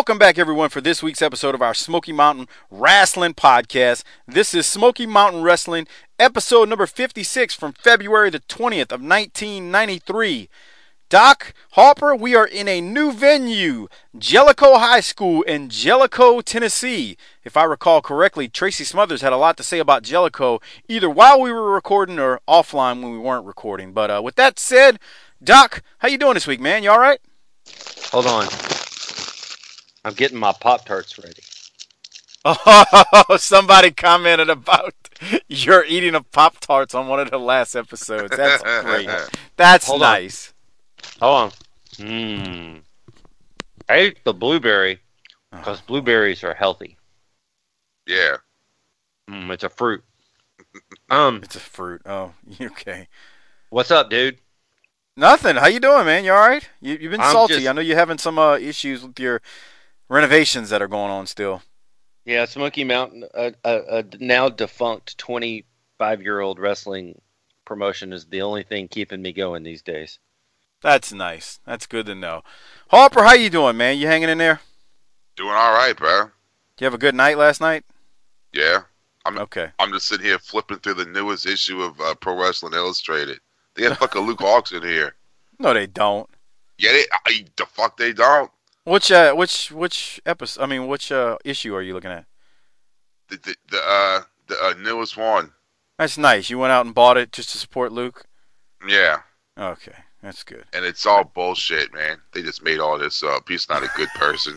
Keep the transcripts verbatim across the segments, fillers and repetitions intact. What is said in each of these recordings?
Welcome back, everyone, for this week's episode of our Smoky Mountain Wrestling Podcast. This is Smoky Mountain Wrestling, episode number fifty-six from February the twentieth of nineteen ninety-three. Doc Harper, we are in a new venue, Jellicoe High School in Jellicoe, Tennessee. If I recall correctly, Tracy Smothers had a lot to say about Jellicoe, either while we were recording or offline when we weren't recording. But uh, with that said, Doc, how you doing this week, man? You all right? Hold on. I'm getting my Pop-Tarts ready. Oh, somebody commented about you're eating a Pop-Tarts on one of the last episodes. That's great. That's Hold nice. On. Hold on. Mmm. I ate the blueberry because oh. blueberries are healthy. Yeah. Mm, it's a fruit. Um, It's a fruit. Oh, okay. What's up, dude? Nothing. How you doing, man? You all right? You, you've been I'm salty. just... I know you're having some uh, issues with your renovations that are going on still. Yeah, Smoky Mountain, a, a, a now defunct twenty-five-year-old wrestling promotion is the only thing keeping me going these days. That's nice. That's good to know. Harper, how you doing, man? You hanging in there? Doing all right, bro. Did you have a good night last night? Yeah. I'm, okay. I'm just sitting here flipping through the newest issue of uh, Pro Wrestling Illustrated. They got fucking Luke Hawks in here. No, they don't. Yeah, they, I, the fuck they don't. Which uh, which which episode? I mean, which uh, issue are you looking at? The the, the uh the uh, newest one. That's nice. You went out and bought it just to support Luke? Yeah. Okay, that's good. And it's all bullshit, man. They just made all this up. He's not a good person.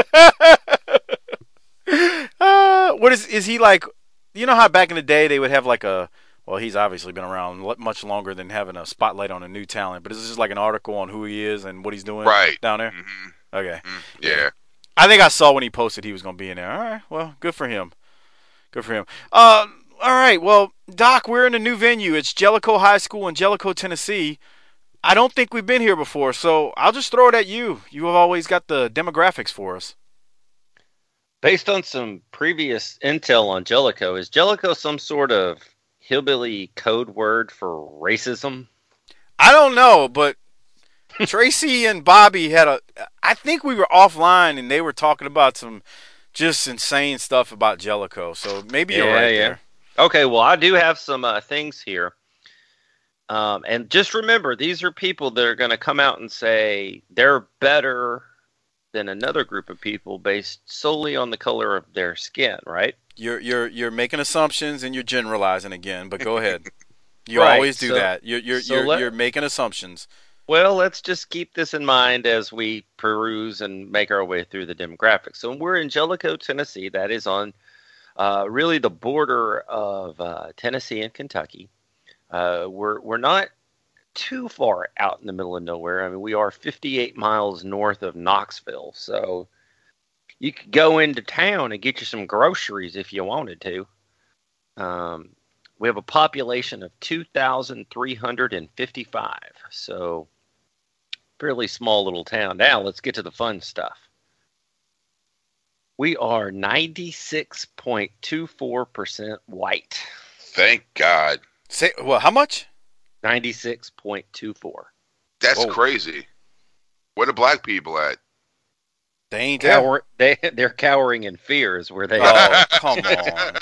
uh, what is is he like? You know how back in the day they would have like a. Well, he's obviously been around much longer than having a spotlight on a new talent. But is this just like an article on who he is and what he's doing right. down there? Mm-hmm. Okay. Mm-hmm. Yeah. I think I saw when he posted he was going to be in there. All right. Well, good for him. Good for him. Uh, all right. Well, Doc, we're in a new venue. It's Jellicoe High School in Jellicoe, Tennessee. I don't think we've been here before, so I'll just throw it at you. You have always got the demographics for us. Based on some previous intel on Jellicoe, is Jellicoe some sort of hillbilly code word for racism? I don't know, but Tracy and Bobby had a. I think we were offline and they were talking about some just insane stuff about Jellicoe. So maybe you're yeah, right yeah. there. Okay, well, I do have some uh, things here. Um, and just remember, these are people that are going to come out and say they're better than another group of people based solely on the color of their skin, right? You're you're you're making assumptions and you're generalizing again, but go ahead. You right, always do so, that. You're you're so you're, let, you're making assumptions. Well, let's just keep this in mind as we peruse and make our way through the demographics. So we're in Jellicoe, Tennessee. That is on uh, really the border of uh, Tennessee and Kentucky. Uh, we're we're not too far out in the middle of nowhere. I mean, we are fifty-eight miles north of Knoxville, so you could go into town and get you some groceries if you wanted to. Um, we have a population of two thousand three hundred fifty-five, so fairly small little town. Now let's get to the fun stuff. We are ninety-six point two four percent white. Thank God. Say well, how much? ninety-six point two four. That's Whoa. Crazy. Where the black people at? They ain't Cower- they they're cowering in fear is where they oh, are. Oh, come on.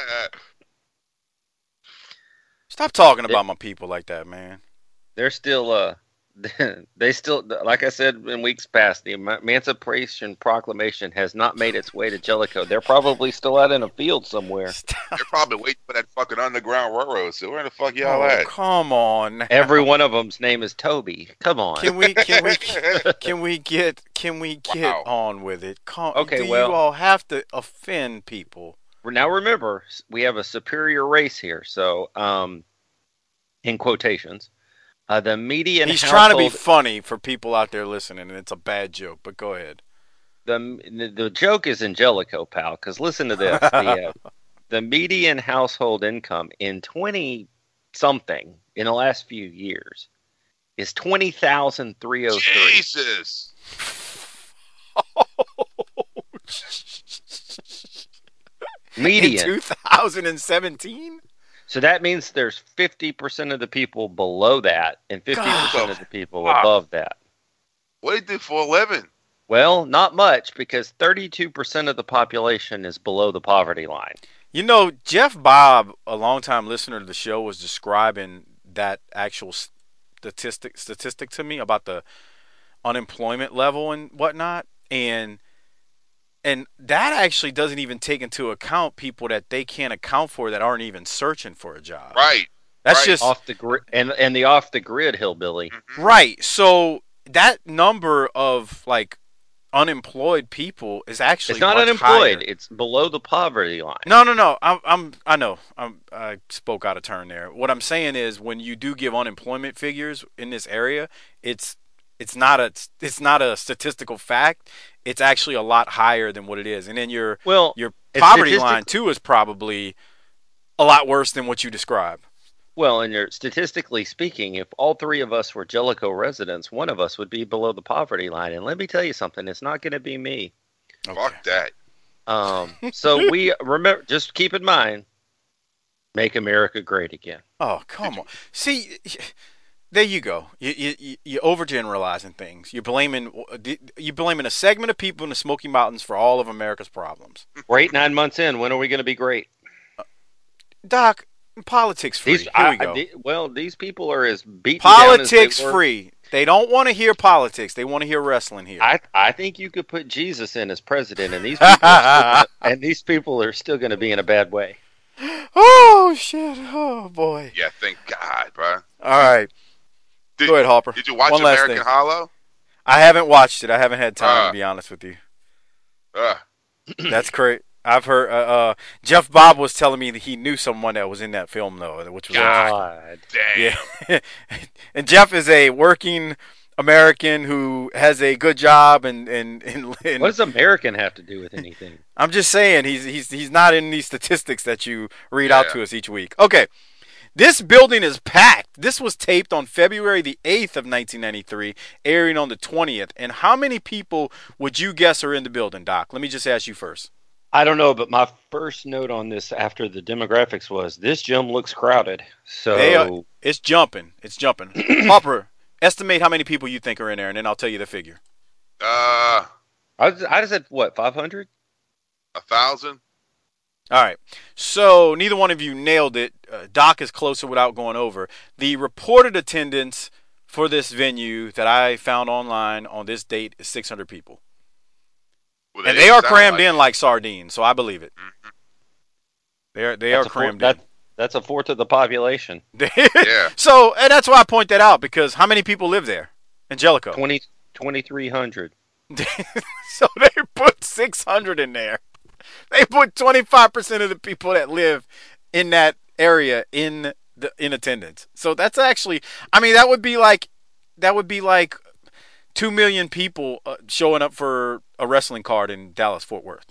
Stop talking about my people like that, man. They're still uh they still, like I said in weeks past, the Emancipation Proclamation has not made its way to Jellicoe. They're probably still out in a field somewhere. They're probably waiting for that fucking Underground Railroad. So where the fuck y'all oh, at? Come on. Every one of them's name is Toby. Come on. Can we can we can we get can we get Wow. on with it? Come, Okay, do well- you all have to offend people? Now remember, we have a superior race here. So, um, in quotations, uh, the median He's household, trying to be funny for people out there listening, and it's a bad joke. But go ahead. the the joke is in Jellicoe, pal. Because listen to this: the uh, the median household income in twenty something in the last few years is twenty thousand three hundred three. Jesus. Median. In two thousand seventeen? So that means there's fifty percent of the people below that and fifty percent God. of the people Wow. above that. What do you do for a living? Well, not much, because thirty-two percent of the population is below the poverty line. You know, Jeff Bob, a longtime listener to the show, was describing that actual statistic statistic to me about the unemployment level and whatnot, and and that actually doesn't even take into account people that they can't account for that aren't even searching for a job. Right. That's right. just off the grid, and and the off the grid hillbilly. Mm-hmm. Right. So that number of like unemployed people is actually It's not much unemployed. higher. It's below the poverty line. No, no, no. I'm, I'm, I know. I'm, I spoke out of turn there. What I'm saying is, when you do give unemployment figures in this area, it's, it's not a, it's not a statistical fact. It's actually a lot higher than what it is. And then your, Well, your it's poverty statistic- line too is probably a lot worse than what you describe. Well, and you're, statistically speaking, if all three of us were Jellicoe residents, one of us would be below the poverty line. And let me tell you something, it's not going to be me. Okay. Fuck that. Um, so we remember, just keep in mind, make America great again. Oh, come on. See, there you go. You you you overgeneralizing things. You're blaming you're blaming a segment of people in the Smoky Mountains for all of America's problems. We're eight, nine months in. When are we going to be great? Doc, politics free. These, Here I, we go. I, the- well, these people are as beaten down as Politics they were. free. They don't want to hear politics. They want to hear wrestling here. I I think you could put Jesus in as president, and these people are still, and these people are still going to be in a bad way. Oh shit! Oh boy! Yeah, thank God, bro. All right, Did, go ahead, Hopper. Did you watch One last American thing. Hollow? I haven't watched it. I haven't had time Uh. to be honest with you. Uh, That's great. I've heard. Uh, uh, Jeff Bob was telling me that he knew someone that was in that film, though, which was God. dang. yeah. And Jeff is a working American who has a good job, and and, and, and What does American have to do with anything? I'm just saying he's he's he's not in these statistics that you read out Yeah. to us each week. Okay. This building is packed. This was taped on February the eighth of nineteen ninety-three, airing on the twentieth. And how many people would you guess are in the building, Doc? Let me just ask you first. I don't know, but my first note on this after the demographics was this gym looks crowded. So They are, it's jumping. It's jumping. Hopper, estimate how many people you think are in there, and then I'll tell you the figure. Uh, I, was- I just said what, five hundred? a thousand. All right. So neither one of you nailed it. Uh, Doc is closer without going over. The reported attendance for this venue that I found online on this date is six hundred people. Well, And didn't they are sound crammed like in like sardines, so I believe it. Mhm. They are they That's are a four- crammed that- That's a fourth of the population. in. Yeah. So, and that's why I point that out, because how many people live there? Angelico. twenty, twenty-three hundred. So they put six hundred in there. They put twenty-five percent of the people that live in that area in the in attendance. So that's actually, I mean, that would be like that would be like two million people uh, showing up for a wrestling card in Dallas Fort Worth,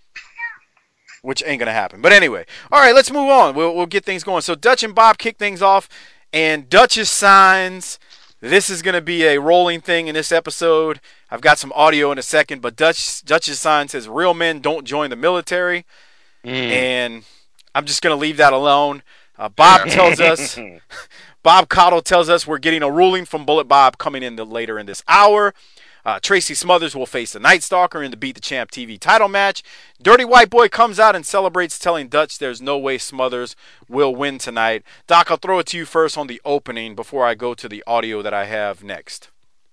which ain't gonna happen. But anyway, all right, let's move on. We'll we'll get things going. So Dutch and Bob kick things off, and Dutch's signs. This is gonna be a rolling thing in this episode. I've got some audio in a second, but Dutch Dutch's sign says "Real men don't join the military," Mm. and I'm just gonna leave that alone. Uh, Bob Yeah. tells us, Bob Cottle tells us we're getting a ruling from Bullet Bob coming in the, later in this hour. Uh, Tracy Smothers will face the Night Stalker in the Beat the Champ T V title match. Dirty White Boy comes out and celebrates, telling Dutch there's no way Smothers will win tonight. Doc, I'll throw it to you first on the opening before I go to the audio that I have next.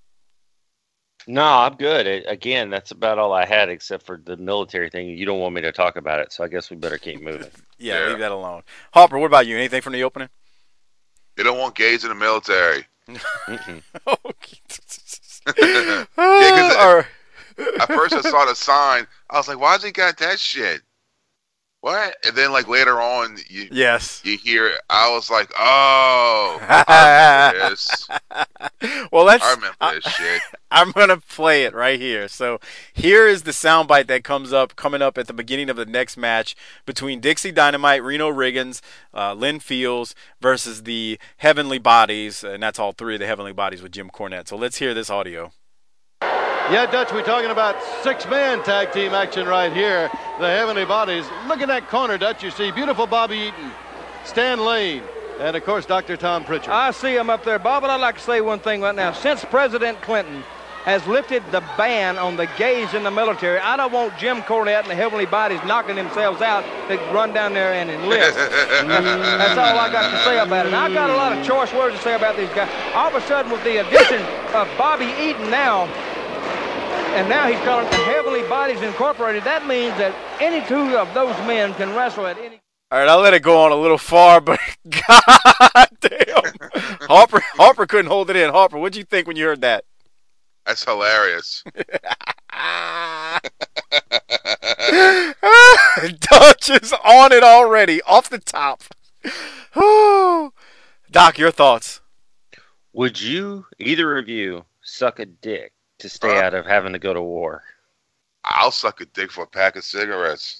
No, I'm good. It, again, that's about all I had except for the military thing. You don't want me to talk about it, so I guess we better keep moving. Yeah, Yeah. leave that alone. Hopper, what about you? Anything from the opening? They don't want gays in the military. Mm-mm. Okay. Yeah, 'cause it- Or- At first, I saw the sign. I was like, "Why's he got that shit?" What? And then, like later on, you yes. you hear. I was like, "Oh, I remember this. Well, let's. I remember this shit." I'm gonna play it right here. So here is the soundbite that comes up, coming up at the beginning of the next match between Dixie Dynamite, Reno Riggins, uh, Lynn Fields versus the Heavenly Bodies, and that's all three of the Heavenly Bodies with Jim Cornette. So let's hear this audio. Yeah, Dutch, we're talking about six-man tag team action right here. The Heavenly Bodies. Look at that corner, Dutch. You see beautiful Bobby Eaton, Stan Lane, and, of course, Doctor Tom Pritchard. I see him up there, Bob, but I'd like to say one thing right now. Since President Clinton has lifted the ban on the gays in the military. I don't want Jim Cornette and the Heavenly Bodies knocking themselves out to run down there and enlist. that's, that's all I got to say about it. And I've got a lot of choice words to say about these guys. All of a sudden, with the addition of Bobby Eaton now, and now he's calling the Heavenly Bodies Incorporated, that means that any two of those men can wrestle at any... All right, I'll let it go on a little far, but God damn. Harper, Harper couldn't hold it in. Harper, what'd you think when you heard that? That's hilarious. Dutch is on it already, off the top. Doc, your thoughts? Would you, either of you, suck a dick to stay Uh, out of having to go to war? I'll suck a dick for a pack of cigarettes.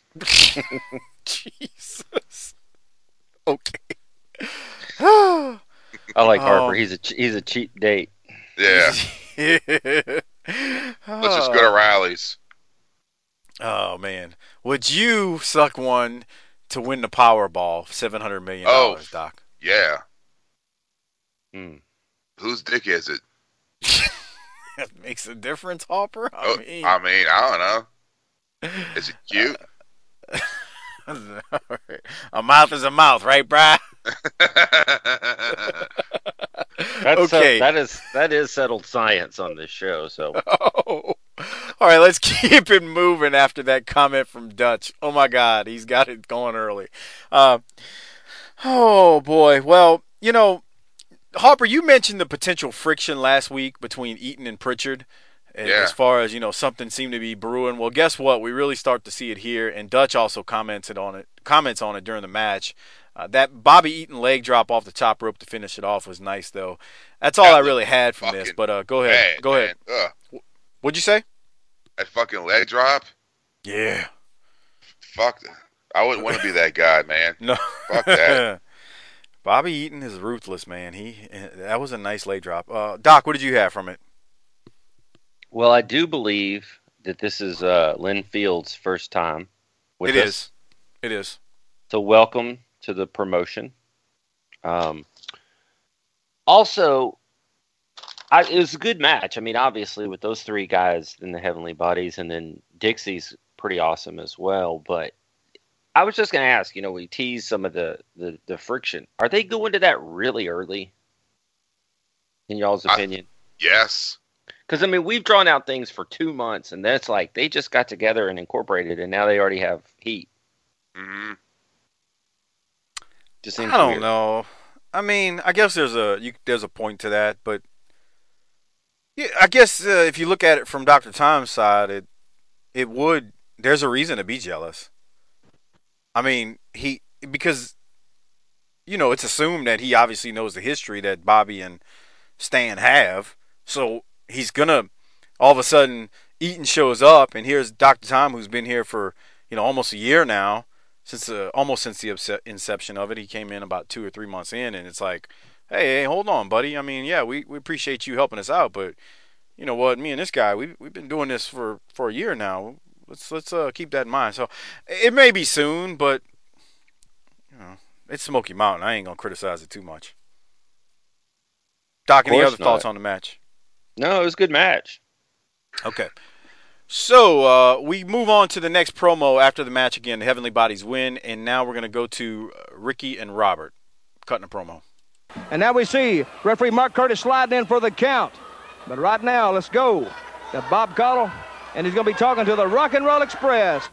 Jesus. Okay. I like Oh. Harper. He's a ch- he's a cheap date. Yeah. Let's just go to rallies. Oh, man. Would you suck one to win the Powerball, seven hundred million dollars, Oh. Doc? Yeah. Hmm. Whose dick is it? That makes a difference, Harper? I Oh, mean, I mean, I don't know. Is it cute? a mouth is a mouth, right, Brad? That's Okay. uh, that is that is settled science on this show. So Oh. All right, let's keep it moving after that comment from Dutch. Oh, my God, he's got it going early. Uh, oh, boy. Well, you know, Harper, you mentioned the potential friction last week between Eaton and Pritchard. a- Yeah. As far as, you know, something seemed to be brewing. Well, guess what? We really start to see it here, and Dutch also commented on it, comments on it during the match. Uh, that Bobby Eaton leg drop off the top rope to finish it off was nice, though. That's all That I was really had from this. fucking But uh, go ahead. Bad, Go ahead. man. Ugh. What'd you say? That fucking leg drop? Yeah. Fuck. I wouldn't want to be that guy, man. No. Fuck that. Bobby Eaton is ruthless, man. He that was a nice leg drop. Uh, Doc, what did you have from it? well, I do believe that this is uh, Lynn Fields' first time with It us. is. It is. So welcome to the promotion. Um, also, I, it was a good match. I mean, obviously, with those three guys in the Heavenly Bodies, and then Dixie's pretty awesome as well. But I was just going to ask, you know, we teased some of the, the, the friction. Are they going to that really early, in y'all's I- opinion? Yes. Because, I mean, we've drawn out things for two months, and then it's like they just got together and incorporated, and now they already have heat. hmm Just seems I don't weird. know. I mean, I guess there's a you, there's a point to that, but yeah, I guess uh, if you look at it from Doctor Tom's side, it it would. There's a reason to be jealous. I mean, he because you know it's assumed that he obviously knows the history that Bobby and Stan have, so he's gonna all of a sudden Eaton shows up, and here's Doctor Tom, who's been here for you know almost a year now. Since uh, almost since the obse- inception of it, he came in about two or three months in, and it's like, hey, hey, hold on, buddy. I mean, yeah, we, we appreciate you helping us out, but you know what? Me and this guy, we we've been doing this for, for a year now. Let's let's uh, keep that in mind. So it may be soon, but you know, it's Smoky Mountain. I ain't gonna criticize it too much. Doc, any course other thoughts not. on the match? No, it was a good match. Okay. So uh, we move on to the next promo after the match again. The Heavenly Bodies win, and now we're going to go to uh, Ricky and Robert cutting a promo. And now we see referee Mark Curtis sliding in for the count. But right now, let's go to Bob Caudle, and he's going to be talking to the Rock and Roll Express.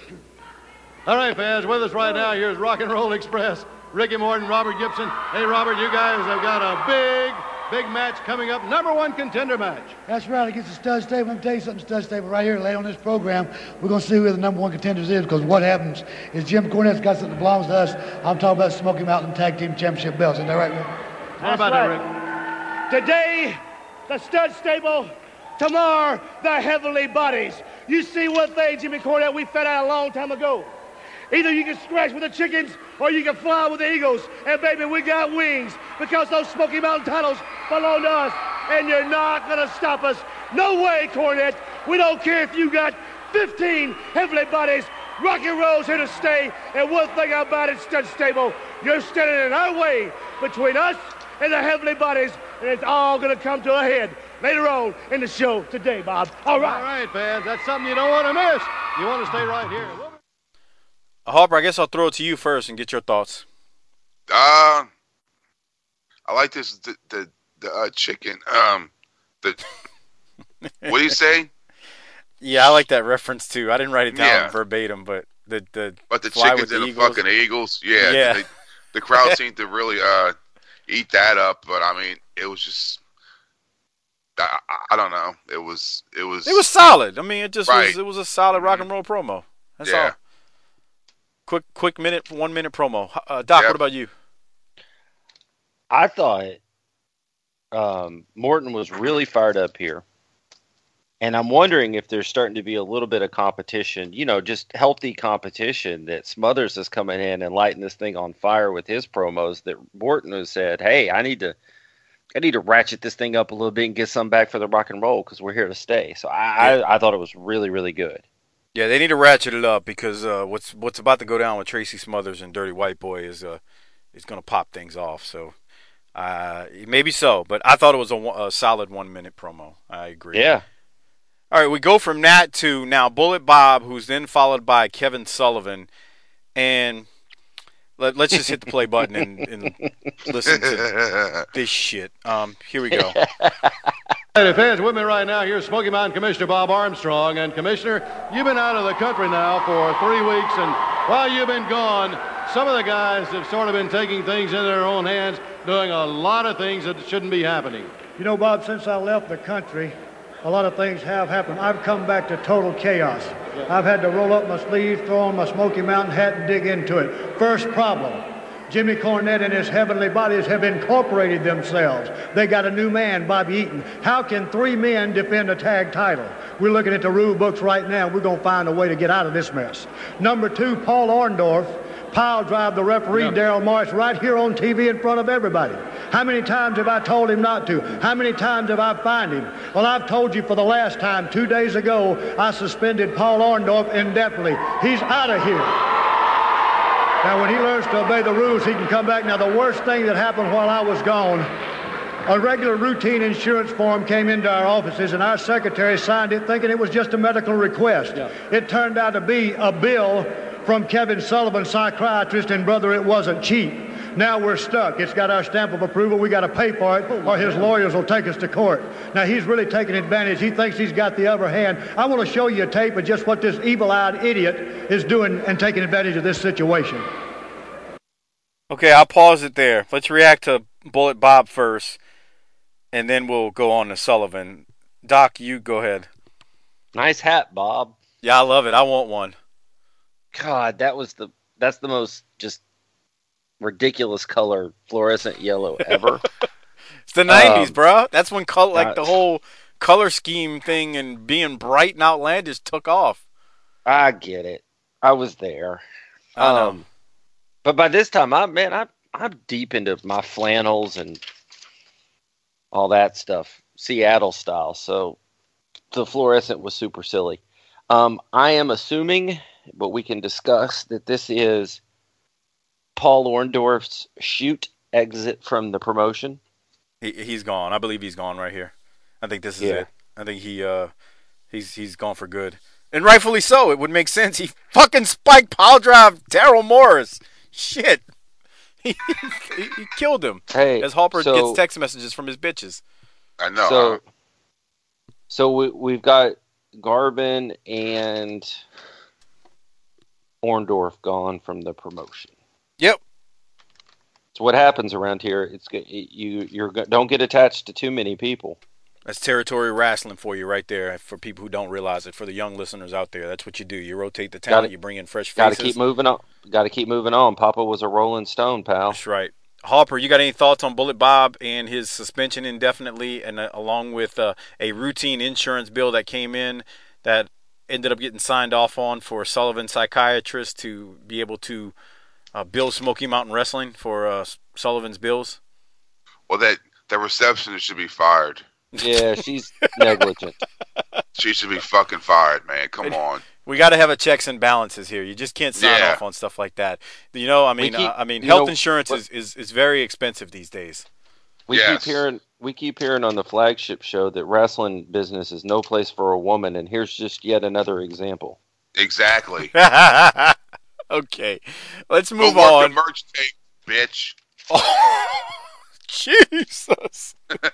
All right, fans, with us right now, here's Rock and Roll Express. Ricky Morton, Robert Gibson. Hey, Robert, you guys have got a big, big match coming up. Number one contender match. That's right, against the Stud Stable. Let me tell you something, Stud Stable, right here, late on this program, we're going to see who the number one contenders is, because what happens is Jim Cornette's got something that belongs to us. I'm talking about Smoky Mountain Tag Team Championship belts. Isn't that right, Rick? How about that, Rick? Today, the Stud Stable. Tomorrow, the Heavenly Bodies. You see one thing, Jimmy Cornette, we found out a long time ago. Either you can scratch with the chickens or you can fly with the eagles. And baby, we got wings because those Smoky Mountain titles belong to us. And you're not going to stop us. No way, Cornette. We don't care if you got fifteen Heavenly Bodies. Rock and Roll's here to stay. And one thing about it, Stud Stable, you're standing in our way between us and the Heavenly Bodies. And it's all going to come to a head later on in the show today, Bob. All right. All right, fans. That's something you don't want to miss. You want to stay right here. We'll be- Harper, I guess I'll throw it to you first and get your thoughts. Uh, I like this the the, the uh, chicken. Um, the what do you say? Yeah, I like that reference too. I didn't write it down Yeah. verbatim, but the the But the fly chickens with the and the Eagles. fucking Eagles. Yeah. Yeah. They, the crowd seemed to really uh eat that up, but I mean, it was just. I, I don't know. It was. It was. It was solid. I mean, it just Right. was. It was a solid rock and roll promo. That's Yeah. all. Quick, quick minute, one minute promo. Uh, Doc, Yep. what about you? I thought um, Morton was really fired up here. And I'm wondering if there's starting to be a little bit of competition, you know, just healthy competition, that Smothers is coming in and lighting this thing on fire with his promos, that Morton has said, hey, I need to I need to ratchet this thing up a little bit and get some back for the rock and roll because we're here to stay. So I, I, I thought it was really, really good. Yeah, they need to ratchet it up because uh, what's what's about to go down with Tracy Smothers and Dirty White Boy is uh is going to pop things off. So uh, maybe so, but I thought it was a, a solid one minute promo. I agree. Yeah. All right, we go from that to now Bullet Bob, who's then followed by Kevin Sullivan, and let, let's just hit the play button and, and listen to this shit. Um, here we go. Hey, fans, with me right now, here's Smoky Mountain Commissioner Bob Armstrong. And, Commissioner, you've been out of the country now for three weeks, and while you've been gone, some of the guys have sort of been taking things into their own hands, doing a lot of things that shouldn't be happening. You know, Bob, since I left the country, a lot of things have happened. I've come back to total chaos. I've had to roll up my sleeves, throw on my Smoky Mountain hat, and dig into it. First problem. Jimmy Cornette and his heavenly bodies have incorporated themselves. They got a new man, Bobby Eaton. How can three men defend a tag title? We're looking at the rule books right now. We're going to find a way to get out of this mess. Number two, Paul Orndorff pile drive the referee, yeah. Daryl Morris, right here on T V in front of everybody. How many times have I told him not to? How many times have I fined him? Well, I've told you for the last time, two days ago, I suspended Paul Orndorff indefinitely. He's out of here. Now, when he learns to obey the rules, he can come back. Now, the worst thing that happened while I was gone, a regular routine insurance form came into our offices, and our secretary signed it thinking it was just a medical request. Yeah. It turned out to be a bill from Kevin Sullivan, psychiatrist, and brother, it wasn't cheap. Now we're stuck. It's got our stamp of approval. We got to pay for it, or his lawyers will take us to court. Now, he's really taking advantage. He thinks he's got the upper hand. I want to show you a tape of just what this evil-eyed idiot is doing and taking advantage of this situation. Okay, I'll pause it there. Let's react to Bullet Bob first, and then we'll go on to Sullivan. Doc, you go ahead. Nice hat, Bob. Yeah, I love it. I want one. God, that was the that's the most just ridiculous color fluorescent yellow ever. It's the nineties, um, bro. That's when color, like uh, the whole color scheme thing and being bright and outlandish took off. I get it. I was there. I know. Um, but by this time, I man, I I'm deep into my flannels and all that stuff, Seattle style. So the fluorescent was super silly. Um, I am assuming, but we can discuss, that this is Paul Orndorff's shoot exit from the promotion. He he's gone. I believe he's gone right here. I think this is Yeah. it. I think he uh he's he's gone for good. And rightfully so. It would make sense. He fucking spiked pile drive Daryl Morris. Shit. He, he, he killed him. Hey, as Harper so, gets text messages from his bitches. I know. So, huh? so we, we've got Garvin and Orndorff gone from the promotion. Yep. So what happens around here? It's you. You're don't get attached to too many people. That's territory wrestling for you right there. For people who don't realize it, for the young listeners out there, that's what you do. You rotate the talent. Gotta, you bring in fresh faces. Got to keep moving on. Got to keep moving on. Papa was a Rolling Stone, pal. That's right. Harper, you got any thoughts on Bullet Bob and his suspension indefinitely, and uh, along with uh, a routine insurance bill that came in that ended up getting signed off on for Sullivan psychiatrist to be able to uh, bill Smoky Mountain Wrestling for uh, Sullivan's bills? Well, that that receptionist should be fired. Yeah, she's negligent. She should be fucking fired, man. Come on. We got to have a checks and balances here. You just can't sign Yeah. off on stuff like that. You know, I mean, keep- uh, I mean, you health know, insurance what- is, is, is very expensive these days. We Yes. keep hearing we keep hearing on the flagship show that wrestling business is no place for a woman, and here's just yet another example. Exactly. Okay, let's Go move work on. the merch tape, bitch. Oh, Jesus.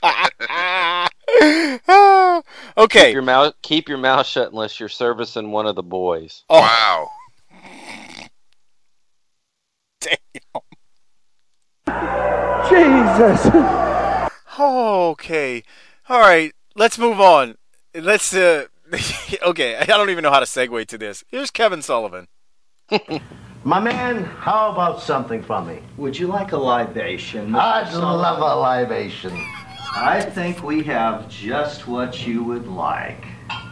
Okay. Keep your mouth keep your mouth shut unless you're servicing one of the boys. Oh, Wow. damn. Jesus. Okay. All right. Let's move on. Let's. Uh, okay. I don't even know how to segue to this. Here's Kevin Sullivan. My man, how about something from me? Would you like a libation? I'd Mister Sullivan? love a libation. I think we have just what you would like.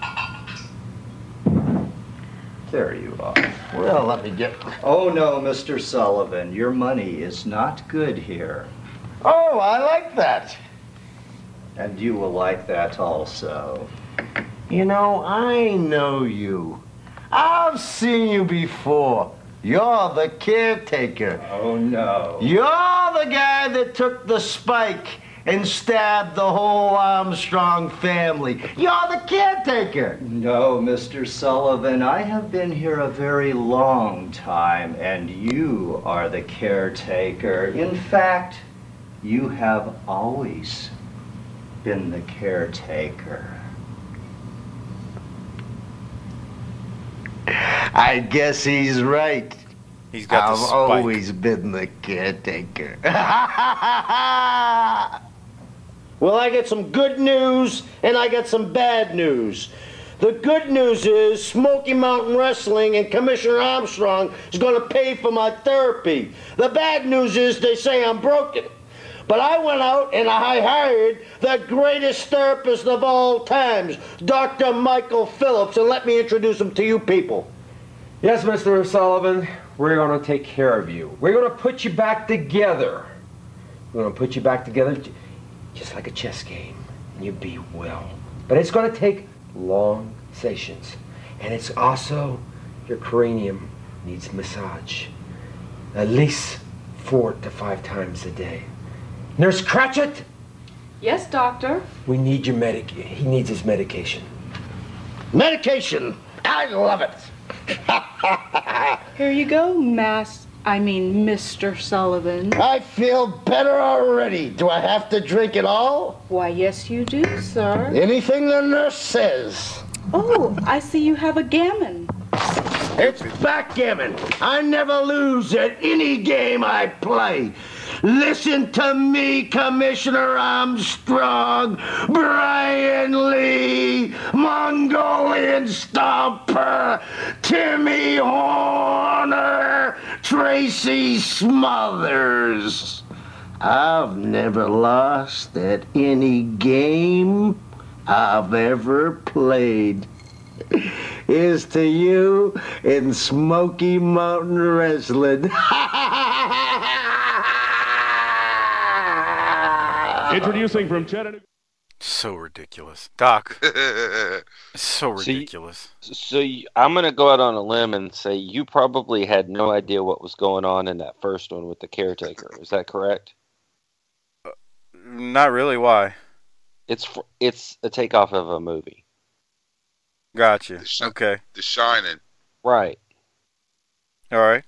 There you are. Well, let me get... Oh no, Mister Sullivan, your money is not good here. Oh, I like that. And you will like that also. You know, I know you. I've seen you before. You're the caretaker. Oh no. You're the guy that took the spike and stabbed the whole Armstrong family. You're the caretaker. No, Mister Sullivan, I have been here a very long time, and you are the caretaker. In fact, you have always been the caretaker. I guess he's right. He's got the I've spike. always been the caretaker. Well, I get some good news and I get some bad news. The good news is Smoky Mountain Wrestling and Commissioner Armstrong is going to pay for my therapy. The bad news is they say I'm broken. But I went out and I hired the greatest therapist of all times, Doctor Michael Phillips, and let me introduce him to you people. Yes, Mister Sullivan, we're going to take care of you. We're going to put you back together. We're going to put you back together j- just like a chess game, and you'll be well. But it's going to take long sessions, and it's also your cranium needs massage, at least four to five times a day. Nurse Cratchit, Yes, doctor. we need your medic. He needs his medication. Medication, I love it. Here you go, Mass. I mean, Mister Sullivan. I feel better already. Do I have to drink it all? Why, yes, you do, sir. Anything the nurse says. Oh, I see you have a gammon. It's backgammon. I never lose at any game I play. Listen to me, Commissioner Armstrong, Brian Lee, Mongolian Stomper, Timmy Horner, Tracy Smothers. I've never lost at any game I've ever played. Here's to you in Smoky Mountain Wrestling. Introducing from Chattanooga. So ridiculous. Doc. So ridiculous. So, so you, I'm going to go out on a limb and say you probably had no idea what was going on in that first one with the caretaker. Is that correct? Uh, not really. Why? It's fr- it's a takeoff of a movie. Gotcha. The Sh- Okay. The Shining. Right. All right.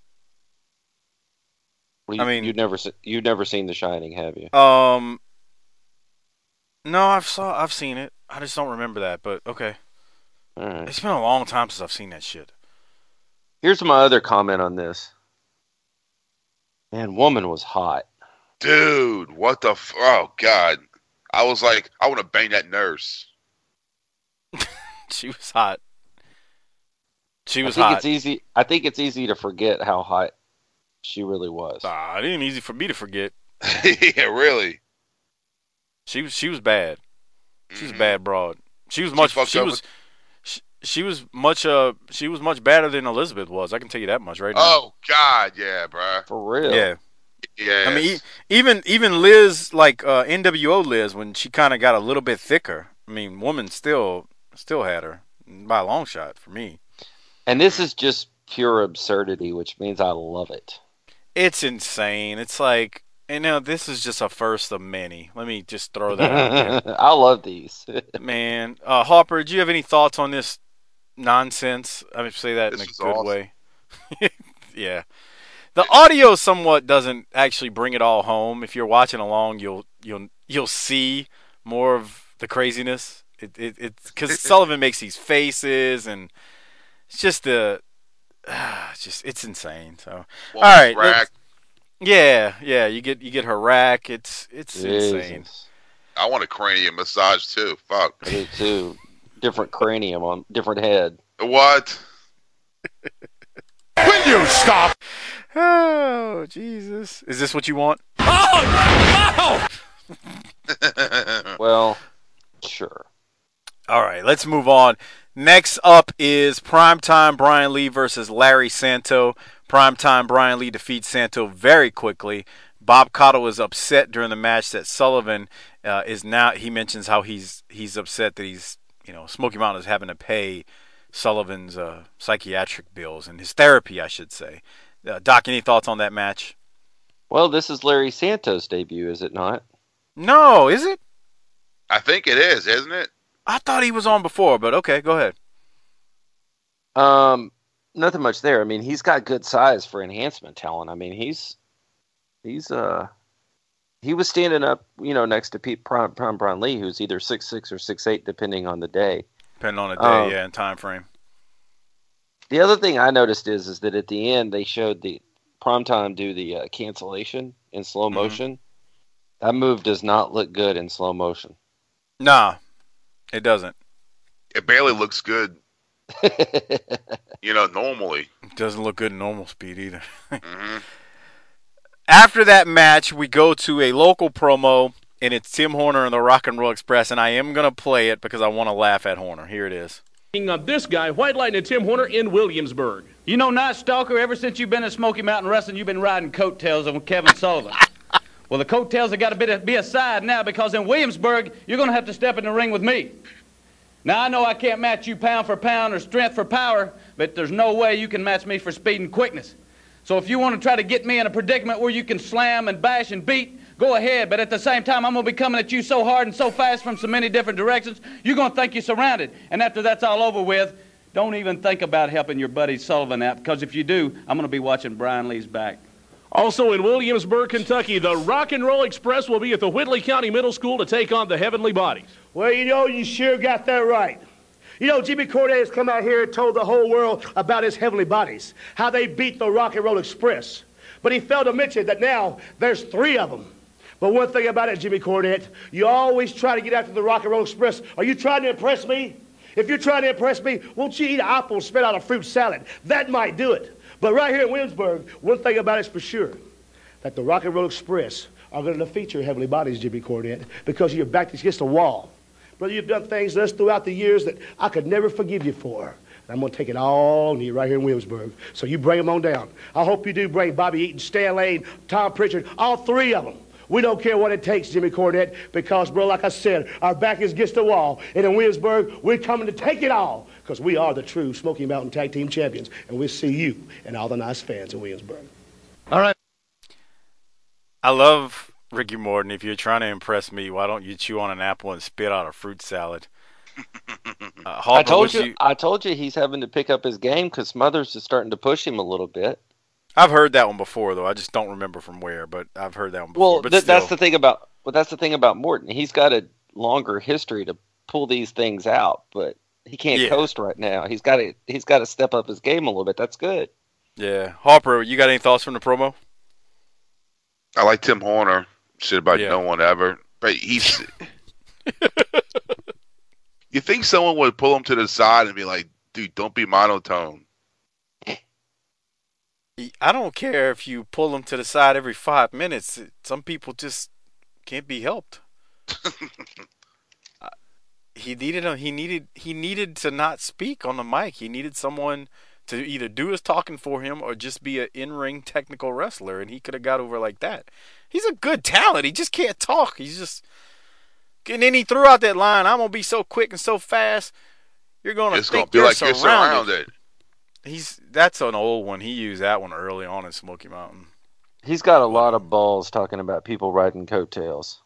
Well, you, I mean- you've never se- you've never seen The Shining, have you? Um. No, I've saw I've seen it. I just don't remember that. But okay. All right. It's been a long time since I've seen that shit. Here's my other comment on this. Man, woman was hot. Dude, what the f- oh god. I was like, I want to bang that nurse. She was hot. She was I think hot. it's easy. I think it's easy to forget how hot she really was. Ah, it ain't easy for me to forget. Yeah, really. She was she was bad. She was a Mhm. bad broad. She was much. fucked She up was. She, she was much. Uh, she was much badder than Elizabeth was. I can tell you that much right now. Oh god, yeah, bruh. For real. Yeah. Yeah. I mean, e- even even Liz, like uh, N W O Liz, when she kind of got a little bit thicker. I mean, woman still still had her by a long shot for me. And this is just pure absurdity, which means I love it. It's insane. It's like And now this is just a first of many. Let me just throw that out there. I love these. Man, uh, Harper, do you have any thoughts on this nonsense? I mean, say that This in a is good awesome. way. Yeah. The audio somewhat doesn't actually bring it all home. If you're watching along, you'll you'll you'll see more of the craziness. It it it's because Sullivan makes these faces, and it's just the, uh, it's just it's insane. So Well, all right, rack. let's- yeah, yeah, you get you get her rack. It's it's Jesus. insane. I want a cranium massage too. Fuck. I do too. Different cranium on different head. What? Will you stop? Oh Jesus! Is this what you want? Oh, Well, sure. All right, let's move on. Next up is Primetime Brian Lee versus Larry Santo. Primetime Brian Lee defeats Santo very quickly. Bob Caudle is upset during the match that Sullivan uh, is now. He mentions how he's he's upset that he's you know Smoky Mountain is having to pay Sullivan's uh, psychiatric bills and his therapy, I should say. Uh, Doc, any thoughts on that match? Well, this is Larry Santos' debut, is it not? No, is it? I think it is, isn't it? I thought he was on before, but okay, go ahead. Um, nothing much there. I mean, he's got good size for enhancement talent. I mean, he's he's uh he was standing up, you know, next to Pete Prime, Prime Brian Lee, who's either six six or six eight, depending on the day. Depending on the day, Um, yeah, and time frame. The other thing I noticed is is that at the end they showed the Primetime do the uh, cancellation in slow Mm-hmm. motion. That move does not look good in slow motion. Nah, it doesn't. It barely looks good. You know, normally. It doesn't look good in normal speed either. hmm After that match, we go to a local promo, and it's Tim Horner and the Rock and Roll Express, and I am going to play it because I want to laugh at Horner. Here it is. Of this guy, White Lightning Tim Horner in Williamsburg. You know, Night Stalker, ever since you've been at Smoky Mountain Wrestling, you've been riding coattails of Kevin Sullivan. Well, the coattails have got to be, be aside now because in Williamsburg, you're going to have to step in the ring with me. Now, I know I can't match you pound for pound or strength for power, but there's no way you can match me for speed and quickness. So if you want to try to get me in a predicament where you can slam and bash and beat, go ahead. But at the same time, I'm going to be coming at you so hard and so fast from so many different directions, you're going to think you're surrounded. And after that's all over with, don't even think about helping your buddy Sullivan out, because if you do, I'm going to be watching Brian Lee's back. Also in Williamsburg, Kentucky, the Rock and Roll Express will be at the Whitley County Middle School to take on the Heavenly Bodies. Well, you know, you sure got that right. You know, Jimmy Cornette has come out here and told the whole world about his heavenly bodies, how they beat the Rock and Roll Express. But he failed to mention that now there's three of them. But one thing about it, Jimmy Cornette, you always try to get after the Rock and Roll Express. Are you trying to impress me? If you're trying to impress me, won't you eat an apple and spit out a fruit salad? That might do it. But right here in Williamsburg, one thing about it is for sure, that the Rock and Roll Express are going to defeat your heavenly bodies, Jimmy Cornette, because you're back against the wall. Brother, you've done things to us throughout the years that I could never forgive you for. And I'm going to take it all on you right here in Williamsburg. So you bring them on down. I hope you do bring Bobby Eaton, Stan Lane, Tom Pritchard, all three of them. We don't care what it takes, Jimmy Cornette, because, bro, like I said, our back is against the wall. And in Williamsburg, we're coming to take it all, because we are the true Smoky Mountain Tag Team Champions. And we'll see you and all the nice fans in Williamsburg. All right. I love Ricky Morton. If you're trying to impress me, why don't you chew on an apple and spit out a fruit salad? Uh, Harper, I told what's you, you- I told you he's having to pick up his game because Smothers is starting to push him a little bit. I've heard that one before, though. I just don't remember from where, but I've heard that one before. Well, but th- that's still. the thing about well, that's the thing about Morton. He's got a longer history to pull these things out, but he can't Yeah. coast right now. He's got to he's got to step up his game a little bit. That's good. Yeah. Harper, you got any thoughts from the promo? I like Tim Horner. Shit about Yeah. no one ever. But he's. You think someone would pull him to the side and be like, dude, don't be monotone? I don't care if you pull them to the side every five minutes. Some people just can't be helped. Uh, he needed a, he needed he needed to not speak on the mic. He needed someone to either do his talking for him or just be an in-ring technical wrestler, and he could have got over like that. He's a good talent. He just can't talk. He's just and then he threw out that line, "I'm gonna be so quick and so fast, you're gonna It's think gonna be you're like surrounded." you're surrounded. He's that's an old one. He used that one early on in Smoky Mountain. He's got a lot of balls talking about people riding coattails.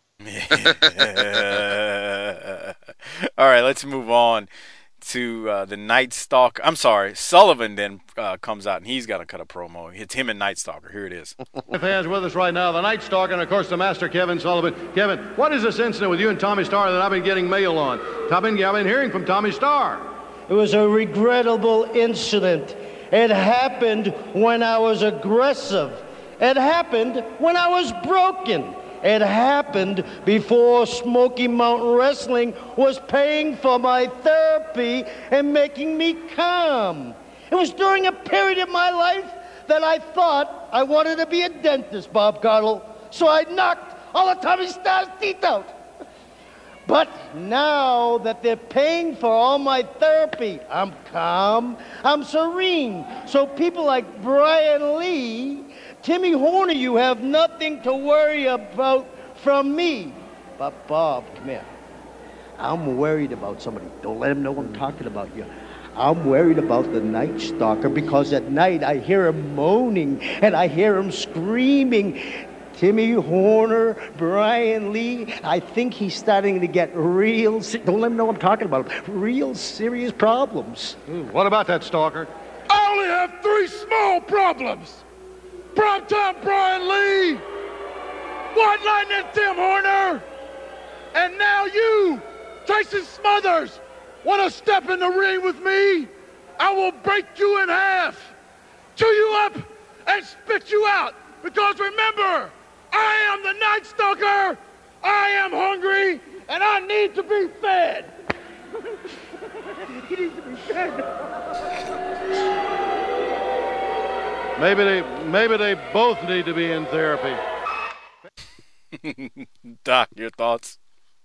All right, let's move on to uh, the Night Stalker. I'm sorry, Sullivan then uh, comes out and he's got to cut a promo. It's him and Night Stalker. Here it is. Fans with us right now, the Night Stalker and of course the Master Kevin Sullivan. Kevin, what is this incident with you and Tommy Starr that I've been getting mail on? I've been, I've been hearing from Tommy Starr. It was a regrettable incident. It happened when I was aggressive. It happened when I was broken. It happened before Smoky Mountain Wrestling was paying for my therapy and making me calm. It was during a period of my life that I thought I wanted to be a dentist, Bob Caudle. So I knocked all of Tommy Starr's teeth out. But now that they're paying for all my therapy, I'm calm, I'm serene. So people like Brian Lee, Timmy Horner, you have nothing to worry about from me. But Bob, come here. I'm worried about somebody. Don't let him know I'm talking about you. I'm worried about the Night Stalker because at night I hear him moaning and I hear him screaming. Timmy Horner, Brian Lee, I think he's starting to get real, don't let him know I'm talking about him, real serious problems. What about that, Stalker? I only have three small problems. Primetime Brian Lee, White Lightning Tim Horner, and now you, Tracy Smothers, want to step in the ring with me? I will break you in half, chew you up, and spit you out. Because remember, I am the Night Stalker, I am hungry, and I need to be fed. He needs to be fed. Maybe they, maybe they both need to be in therapy. Doc, your thoughts?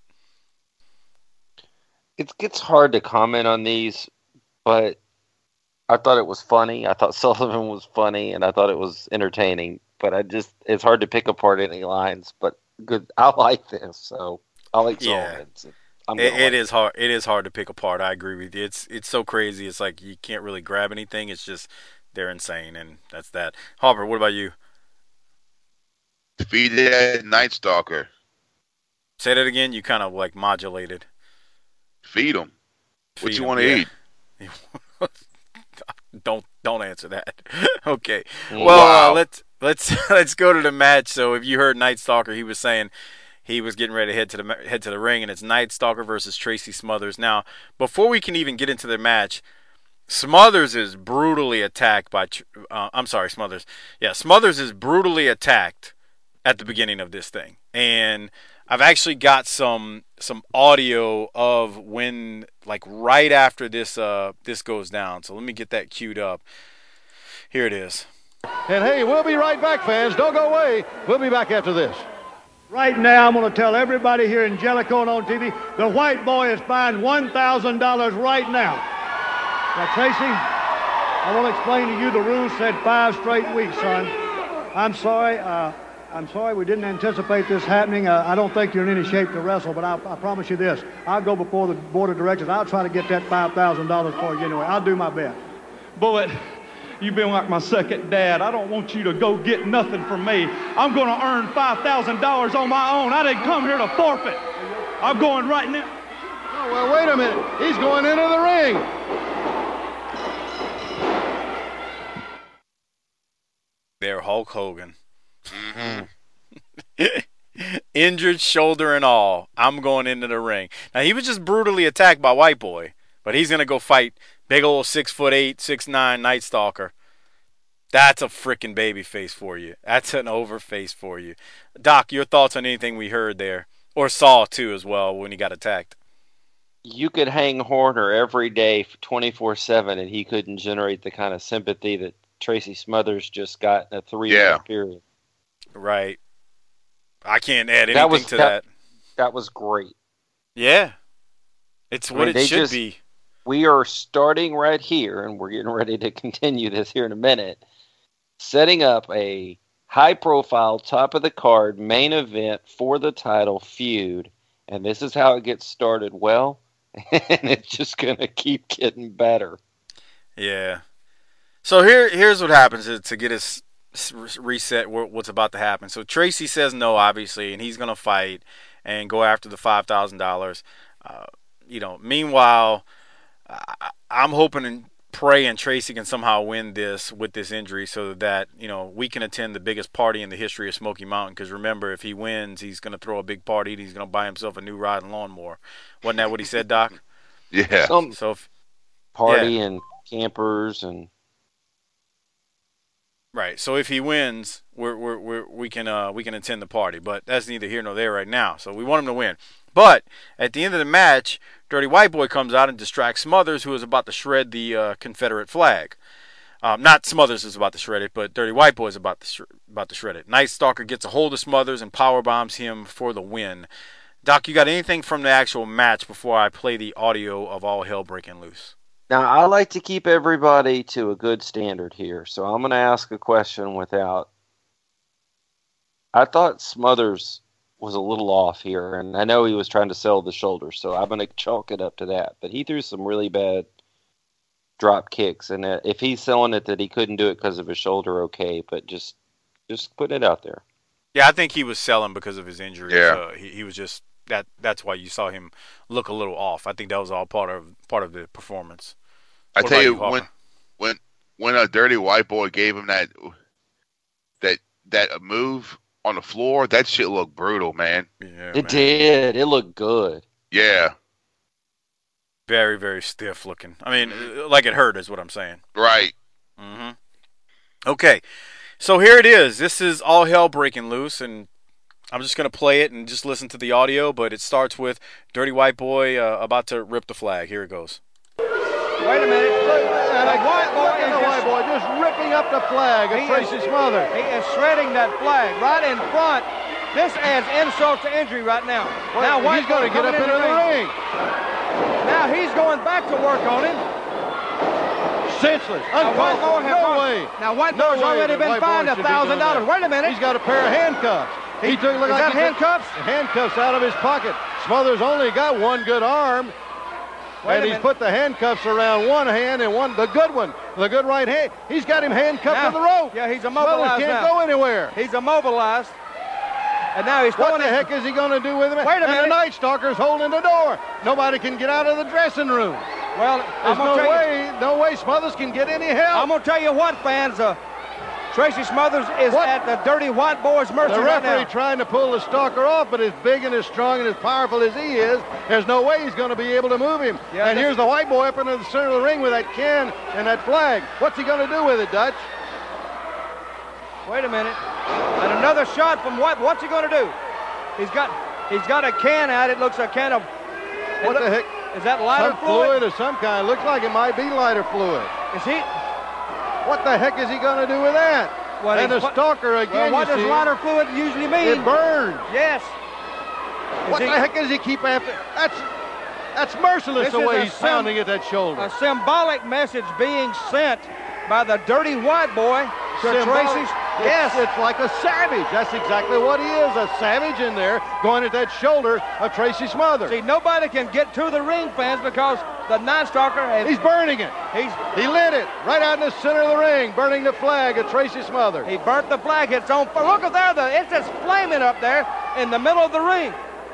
It gets hard to comment on these, but I thought it was funny. I thought Sullivan was funny, and I thought it was entertaining. But I just, it's hard to pick apart any lines. But good, I like this, so I like Sullivan. Yeah. I'm it, like it is hard. It is hard to pick apart. I agree with you. It's it's so crazy. It's like you can't really grab anything. It's just they're insane, and that's that. Harper, what about you? Defeat that Night Stalker. Say that again. You kind of like modulated. Feed him. What Feed you him, want to yeah. eat? don't don't answer that. Okay. Wow. Well, uh, let's let's let's go to the match. So if you heard Night Stalker, he was saying he was getting ready to head to the head to the ring, and it's Night Stalker versus Tracy Smothers. Now, before we can even get into the match, Smothers is brutally attacked by. Uh, I'm sorry, Smothers. Yeah, Smothers is brutally attacked at the beginning of this thing, and I've actually got some some audio of when, like, right after this uh this goes down. So let me get that queued up. Here it is. And hey, we'll be right back, fans. Don't go away. We'll be back after this. Right now, I'm going to tell everybody here in Jellicoe and on T V, the white boy is fined one thousand dollars right now. Now, Tracy, I want to explain to you the rules said five straight weeks, son. I'm sorry. Uh, I'm sorry we didn't anticipate this happening. Uh, I don't think you're in any shape to wrestle, but I, I promise you this. I'll go before the board of directors. I'll try to get that five thousand dollars for you anyway. I'll do my best. Bullet, you've been like my second dad. I don't want you to go get nothing from me. I'm going to earn five thousand dollars on my own. I didn't come here to forfeit. I'm going right now. Oh, well, wait a minute. He's going into the ring. There, Hulk Hogan. Mm-hmm. Injured shoulder and all. I'm going into the ring. Now, he was just brutally attacked by White Boy, but he's going to go fight big old six foot eight, six nine Night Stalker. That's a freaking baby face for you. That's an over face for you. Doc, your thoughts on anything we heard there? Or saw, too, as well, when he got attacked. You could hang Horner every day for twenty-four seven, and he couldn't generate the kind of sympathy that Tracy Smothers just got in a three-minute Yeah. period. Right. I can't add anything That was to that, that. That was great. Yeah. It's I what mean, it they should just- be. We are starting right here, and we're getting ready to continue this here in a minute, setting up a high-profile, top-of-the-card main event for the title feud, and this is how it gets started well, and it's just going to keep getting better. Yeah. So here, here's what happens is, to get us reset what's about to happen. So Tracy says no, obviously, and he's going to fight and go after the five thousand dollars. Uh, you know, meanwhile, I, I'm hoping and praying Tracy can somehow win this with this injury so that, you know, we can attend the biggest party in the history of Smoky Mountain. Because remember, if he wins, he's going to throw a big party and he's going to buy himself a new ride and lawnmower. Wasn't that what he said, Doc? Yeah. Some so if, party yeah. and campers and. Right. So if he wins, we're, we're, we're, we can uh, we can attend the party. But that's neither here nor there right now. So we want him to win. But at the end of the match, Dirty White Boy comes out and distracts Smothers, who is about to shred the uh, Confederate flag. Um, not Smothers is about to shred it, but Dirty White Boy is about to sh- about to shred it. Night Stalker gets a hold of Smothers and power bombs him for the win. Doc, you got anything from the actual match before I play the audio of All Hell Breaking Loose? Now, I like to keep everybody to a good standard here, so I'm going to ask a question without... I thought Smothers was a little off here, and I know he was trying to sell the shoulder, so I'm going to chalk it up to that. But he threw some really bad drop kicks, and if he's selling it that he couldn't do it because of his shoulder, okay, but just just put it out there. Yeah, I think he was selling because of his injuries. Yeah. Uh, he, he was just... that. That's why you saw him look a little off. I think that was all part of part of the performance. I What tell about you, you, Hopper? when when when a Dirty White Boy gave him that that that move on the floor, that shit looked brutal, man. Yeah, It man. did. It looked good. Yeah, Very, very stiff looking. I mean, like it hurt is what I'm saying. right. Mm-hmm. Okay, so here it is. This is All Hell Breaking Loose, and I'm just going to play it and just listen to the audio, but it starts with Dirty White Boy uh, about to rip the flag. Here it goes. Wait a minute. Look, And the a white boy look at is the just- white boy just ripping up the flag of He Tracy is- Smothers. He is shredding that flag right in front. This adds insult to injury right now. now Well, he's going to get up into the ring. Now he's going back to work on him. Senseless. Now, White Uncalled for. Boy has No gone- way. Now White No Boy's way already that been White Boy fined a should be thousand doing dollars. that. Wait a minute. He's got a pair of handcuffs. He, took look is like that he took handcuffs? handcuffs out of his pocket. Smothers only got one good arm. Wait and a he's minute. put the handcuffs around one hand and one, the good one, the good right hand. He's got him handcuffed Now- to the rope. Yeah, he's Smothers immobilized can't now. go anywhere. He's immobilized. And now he's What throwing the his- heck is he going to do with him? Wait a and minute. the Night Stalker's holding the door. Nobody can get out of the dressing room. Well, I'm There's gonna no tell you- way, no way Smothers can get any help. I'm going to tell you what, fans. Uh, Tracy Smothers is What? at the Dirty White Boy's mercy The right referee now. trying to pull the Stalker off, but as big and as strong and as powerful as he is, there's no way he's going to be able to move him. Yeah, and this- here's the White Boy up into the center of the ring with that can and that flag. What's he going to do with it, Dutch? Wait a minute. And another shot from White. What's he going to do? He's got he's got a can out. It looks like a can of. it What look- the heck? Is that lighter Some fluid fluid? of some kind. Looks like it might be lighter fluid. Is he? What the heck is he going to do with that? What and the is- what- Stalker Well, again, what you does see, lighter fluid usually mean? it burns. Yes. Is What he- the heck does he keep after? That's that's merciless This the is way a he's sim- pounding at that shoulder. A symbolic message being sent by the Dirty White Boy to Symbolic. Tracy's. Yes. It's, it's like a savage. That's exactly what he is, a savage in there going at that shoulder of Tracy Smothers. See, nobody can get to the ring, fans, because the Night Stalker has. He's burning it. He's He lit it right out in the center of the ring, burning the flag of Tracy Smothers. he burnt the flag. It's on. Look at there. The, it's just flaming up there in the middle of the ring.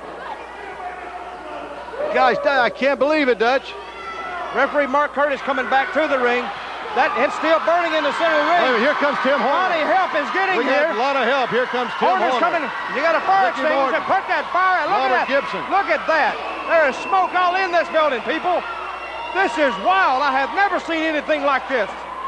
Guys, I can't believe it, Dutch. Referee Mark Curtis coming back to the ring. That it's still burning in the center of the Wait a ring. minute, here comes Tim Plenty Horner. help is getting We here. got a lot of help. Here comes Tim Horner's Horner. coming. You got a fire Ricky extinguisher. Morton. Put that fire. Look Robert at that. Gibson. Look at that. There is smoke all in this building, people. This is wild. I have never seen anything like this.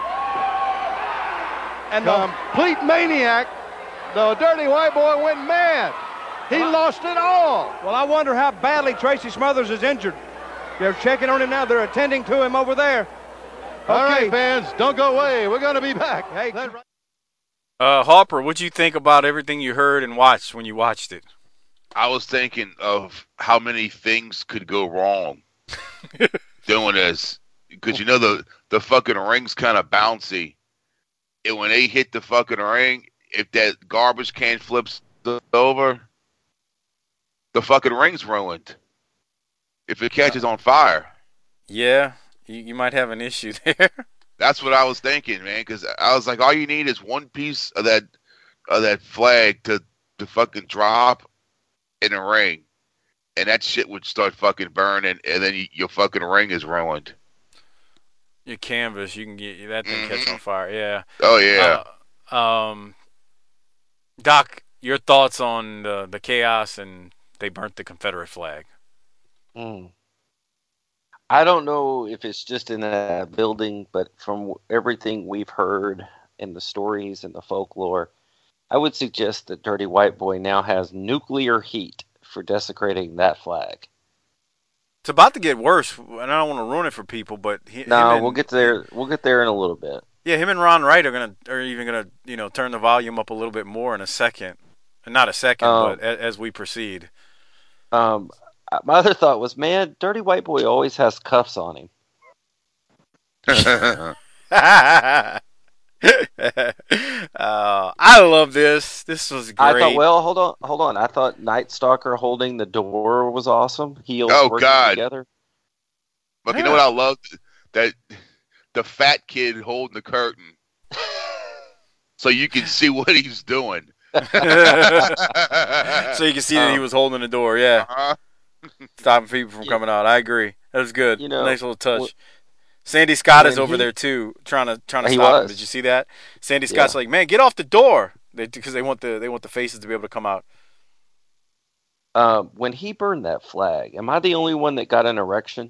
And the, Complete maniac. The Dirty White Boy went mad. He lost it all. well, I wonder how badly Tracy Smothers is injured. They're checking on him now. They're attending to him over there. All Okay. right, fans, don't go away. We're going to be back. Hey, That's- Uh, Harper, what'd you think about everything you heard and watched when you watched it? I was thinking of how many things could go wrong doing this. Because, you know, the, the fucking ring's kind of bouncy. And when they hit the fucking ring, if that garbage can flips over, the fucking ring's ruined. If it catches on fire. Yeah, you, you might have an issue there. That's what I was thinking, man. Because I was like, all you need is one piece of that of that flag to to fucking drop in a ring, and that shit would start fucking burning, and then you, your fucking ring is ruined. Your canvas, you can get that thing mm-hmm. catch on fire. Yeah. Oh yeah. Uh, um, Doc, your thoughts on the the chaos and they burnt the Confederate flag? Mm. I don't know if it's just in a building, but from everything we've heard in the stories and the folklore, I would suggest that Dirty White Boy now has nuclear heat for desecrating that flag. It's about to get worse, and I don't want to ruin it for people, but he, no, and, we'll get there. We'll get there in a little bit. Yeah, him and Ron Wright are gonna are even gonna you know turn the volume up a little bit more in a second, not a second, um, but as, as we proceed. Um. My other thought was, man, Dirty White Boy always has cuffs on him. uh, I love this. This was great. I thought, well, hold on, hold on. I thought Night Stalker holding the door was awesome. Heels oh working God! Together. Look, yeah. You know what I love? That the fat kid holding the curtain, so you can see what he's doing. So you can see that um, he was holding the door. Yeah. Uh-huh. Stopping people from yeah. coming out. I agree. That was good. You know, nice little touch. Well, Sandy Scott is over he, there too, trying to trying to stop was. him. Did you see that? Sandy Scott's yeah. like, man, get off the door, because they, they want the they want the faces to be able to come out. Uh, when he burned that flag, am I the only one that got an erection?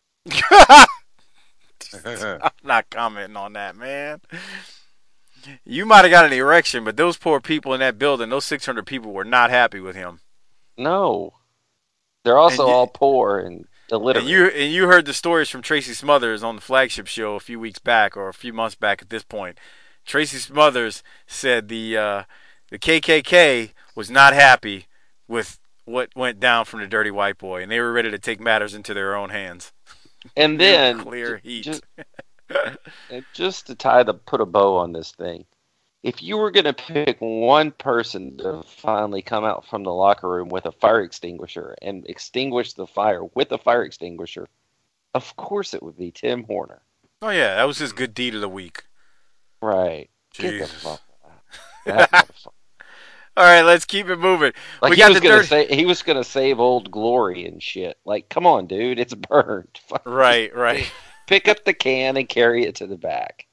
I'm not commenting on that, man. You might have got an erection, but those poor people in that building, those six hundred people, were not happy with him. No. They're also you, all poor and illiterate. And you and you heard the stories from Tracy Smothers on the flagship show a few weeks back, or a few months back at this point. Tracy Smothers said the uh, the K K K was not happy with what went down from the Dirty White Boy, and they were ready to take matters into their own hands. And then clear heat. Just, just to tie the put a bow on this thing. If you were going to pick one person to finally come out from the locker room with a fire extinguisher and extinguish the fire with a fire extinguisher, of course it would be Tim Horner. Oh, yeah. That was his good deed of the week. Right. Jesus. Get the fuck out. That All right, let's keep it moving. Like we he, got was the gonna dirty... say, he was going to save Old Glory and shit. Like, come on, dude. It's burned. Right, right. Pick up the can and carry it to the back.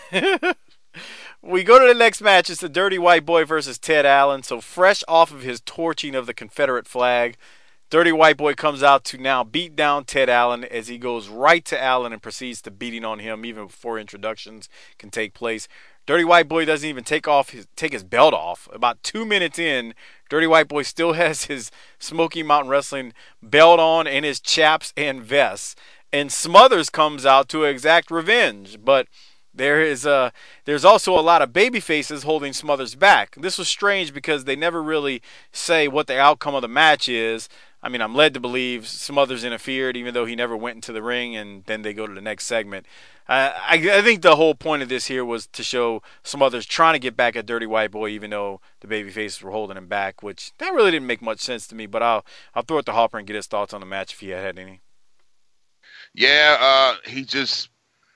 We go to the next match. It's the Dirty White Boy versus Ted Allen. So fresh off of his torching of the Confederate flag, Dirty White Boy comes out to now beat down Ted Allen as he goes right to Allen and proceeds to beating on him even before introductions can take place. Dirty White Boy doesn't even take off his take his belt off. About two minutes in, Dirty White Boy still has his Smoky Mountain Wrestling belt on and his chaps and vests. And Smothers comes out to exact revenge, but There is uh, there's also a lot of baby faces holding Smothers back. This was strange because they never really say what the outcome of the match is. I mean, I'm led to believe Smothers interfered, even though he never went into the ring, and then they go to the next segment. Uh, I, I think the whole point of this here was to show Smothers trying to get back at Dirty White Boy, even though the baby faces were holding him back, which that really didn't make much sense to me. But I'll I'll throw it to Hopper and get his thoughts on the match if he had any. Yeah, uh, he just.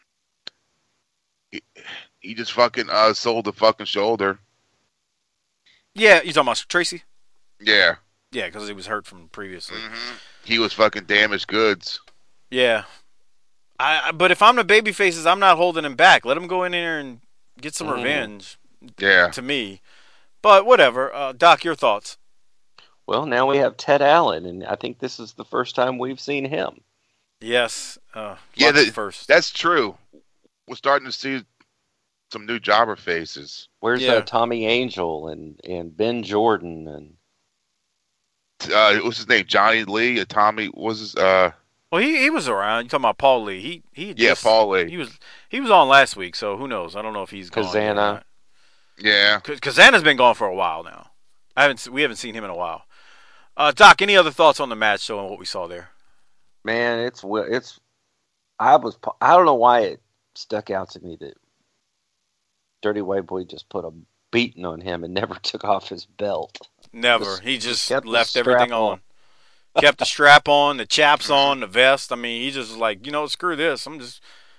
He, he just fucking uh, sold the fucking shoulder. Yeah, you talking about Tracy? Yeah. Yeah, because he was hurt from previously. Mm-hmm. He was fucking damaged goods. Yeah. I. But if I'm the baby faces, I'm not holding him back. Let him go in there and get some mm-hmm. revenge. Yeah. To me. But whatever. Uh, Doc, your thoughts? Well, now we have Ted Allen, and I think this is the first time we've seen him. Yes. Uh, yeah, that, first. That's true. We're starting to see some new jobber faces. Where's yeah. uh, Tommy Angel and, and Ben Jordan and uh, what's his name? Johnny Lee. Uh, Tommy was his. Uh... Well, he he was around. You talking about Paul Lee? He he. Yeah, just, Paul Lee. He was he was on last week, so who knows? I don't know if he's gone. Kazana. Yeah, Kazana's been gone for a while now. I haven't we haven't seen him in a while. Uh, Doc, any other thoughts on the match? So on what we saw there. Man, it's it's. I was I don't know why it stuck out to me that Dirty White Boy just put a beating on him and never took off his belt. Never. Just, he just, just left everything on. on. Kept the strap on, the chaps on, the vest. I mean, he just was like, you know, screw this. I'm just,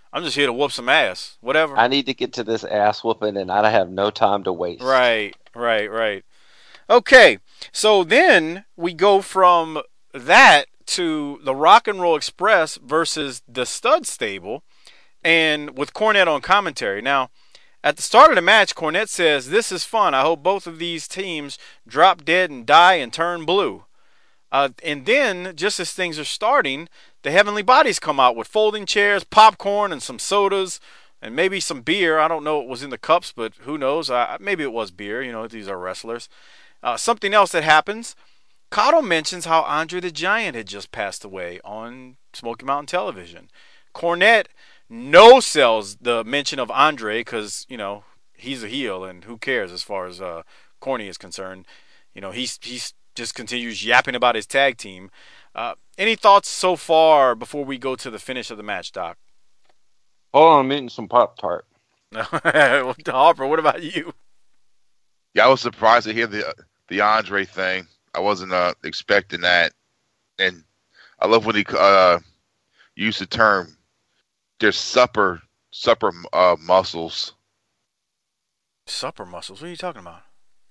I'm just here to whoop some ass. Whatever. I need to get to this ass whooping, and I have no time to waste. Right, right, right. Okay, so then we go from that to the Rock and Roll Express versus the Stud Stable, and with Cornette on commentary. Now, at the start of the match, Cornette says, "This is fun. I hope both of these teams drop dead and die and turn blue." Uh, and then, just as things are starting, the Heavenly Bodies come out with folding chairs, popcorn, and some sodas, and maybe some beer. I don't know what was in the cups, but who knows? Uh, maybe it was beer. You know, these are wrestlers. Uh, something else that happens, Cotto mentions how Andre the Giant had just passed away on Smoky Mountain Television. Cornette no-sells the mention of Andre because, you know, he's a heel, and who cares as far as uh, Corny is concerned. You know, he's he's just continues yapping about his tag team. Uh, any thoughts so far before we go to the finish of the match, Doc? Oh, I'm eating some Pop-Tart. Harper, what about you? Yeah, I was surprised to hear the the Andre thing. I wasn't uh, expecting that. And I love when he uh, used the term, there's supper, supper uh, muscles. Supper muscles? What are you talking about?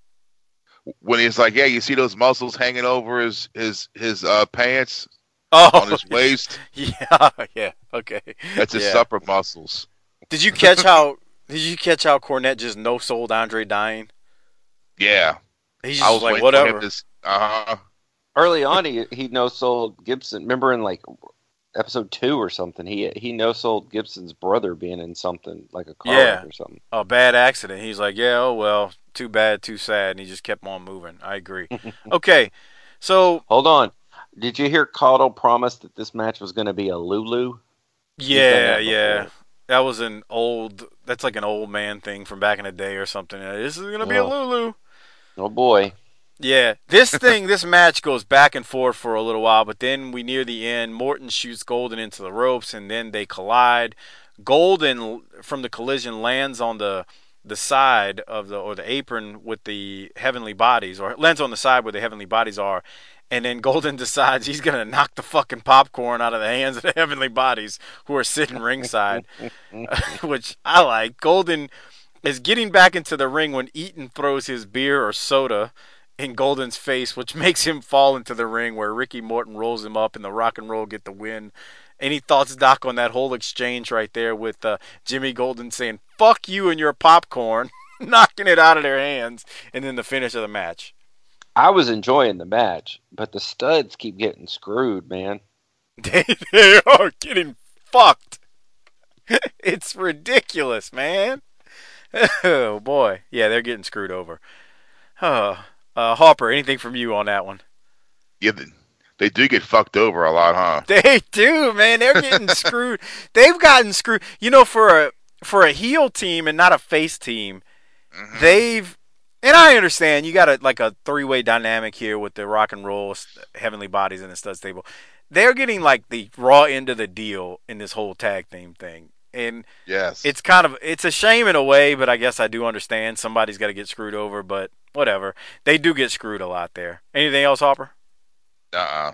When he's like, yeah, you see those muscles hanging over his his his uh, pants oh, on his waist? Yeah, yeah, okay. That's his yeah. supper muscles. Did you catch how? Did you catch how Cornette just no-sold Andre dying? Yeah, he's just I was like whatever. To, uh-huh. Early on, he he no-sold Gibson. Remember in like episode two or something, he he no-sold Gibson's brother being in something like a car yeah. wreck or something. A bad accident. He's like, yeah, oh well, too bad, too sad, and he just kept on moving. I agree. Okay, so hold on. Did you hear Cotto promise that this match was going to be a Lulu? Yeah, yeah. That was an old. That's like an old man thing from back in the day or something. This is going to be oh. a Lulu. Oh boy. Yeah, this thing, this match goes back and forth for a little while, but then we near the end, Morton shoots Golden into the ropes, and then they collide. Golden, from the collision, lands on the the side of the, or the apron with the Heavenly Bodies, or lands on the side where the Heavenly Bodies are, and then Golden decides he's going to knock the fucking popcorn out of the hands of the Heavenly Bodies, who are sitting ringside, which I like. Golden is getting back into the ring when Eaton throws his beer or soda in Golden's face, which makes him fall into the ring, where Ricky Morton rolls him up and the Rock and Roll get the win. Any thoughts, Doc, on that whole exchange right there with uh, Jimmy Golden saying, fuck you and your popcorn, knocking it out of their hands, and then the finish of the match? I was enjoying the match, but the studs keep getting screwed, man. They, they are getting fucked. It's ridiculous, man. Oh, boy. Yeah, they're getting screwed over. Oh. Uh, Harper, anything from you on that one? Yeah, they, they do get fucked over a lot, huh? They do, man. They're getting screwed. They've gotten screwed. You know, for a for a heel team and not a face team, mm-hmm. they've, and I understand you got a like a three way dynamic here with the Rock and Roll, Heavenly Bodies, and the Stud Stable. They're getting like the raw end of the deal in this whole tag team thing. And yes, it's kind of, it's a shame in a way, but I guess I do understand somebody's got to get screwed over, but whatever. They do get screwed a lot there. Anything else, Harper? Uh-uh.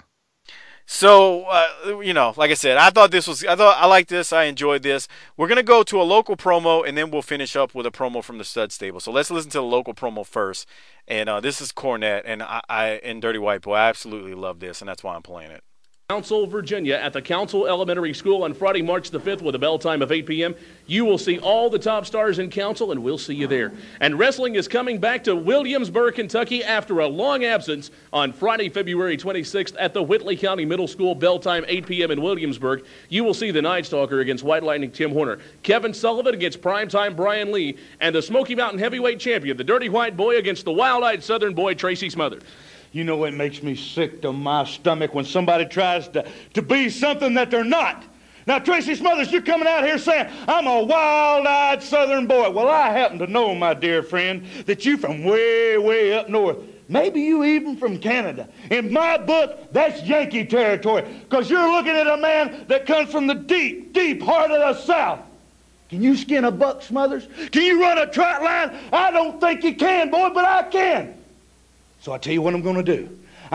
So, uh, you know, like I said, I thought this was, I thought, I liked this. I enjoyed this. We're going to go to a local promo, and then we'll finish up with a promo from the Stud Stable. So let's listen to the local promo first. And uh, this is Cornette and I, I and Dirty White Boy. I absolutely love this, and that's why I'm playing it. Council, Virginia, at the Council Elementary School on Friday, March the fifth, with a bell time of eight p.m. You will see all the top stars in Council, and we'll see you there. And wrestling is coming back to Williamsburg, Kentucky, after a long absence on Friday, February twenty-sixth, at the Whitley County Middle School, bell time eight p.m. in Williamsburg. You will see the Night Stalker against White Lightning Tim Horner, Kevin Sullivan against Primetime Brian Lee, and the Smoky Mountain Heavyweight Champion, the Dirty White Boy, against the Wild-Eyed Southern Boy, Tracy Smothers. You know, it makes me sick to my stomach when somebody tries to, to be something that they're not. Now, Tracy Smothers, you're coming out here saying, I'm a wild-eyed Southern boy. Well, I happen to know, my dear friend, that you from way, way up north. Maybe you even from Canada. In my book, that's Yankee territory, because you're looking at a man that comes from the deep, deep heart of the South. Can you skin a buck, Smothers? Can you run a trot line? I don't think you can, boy, but I can. So I tell you what I'm going to do.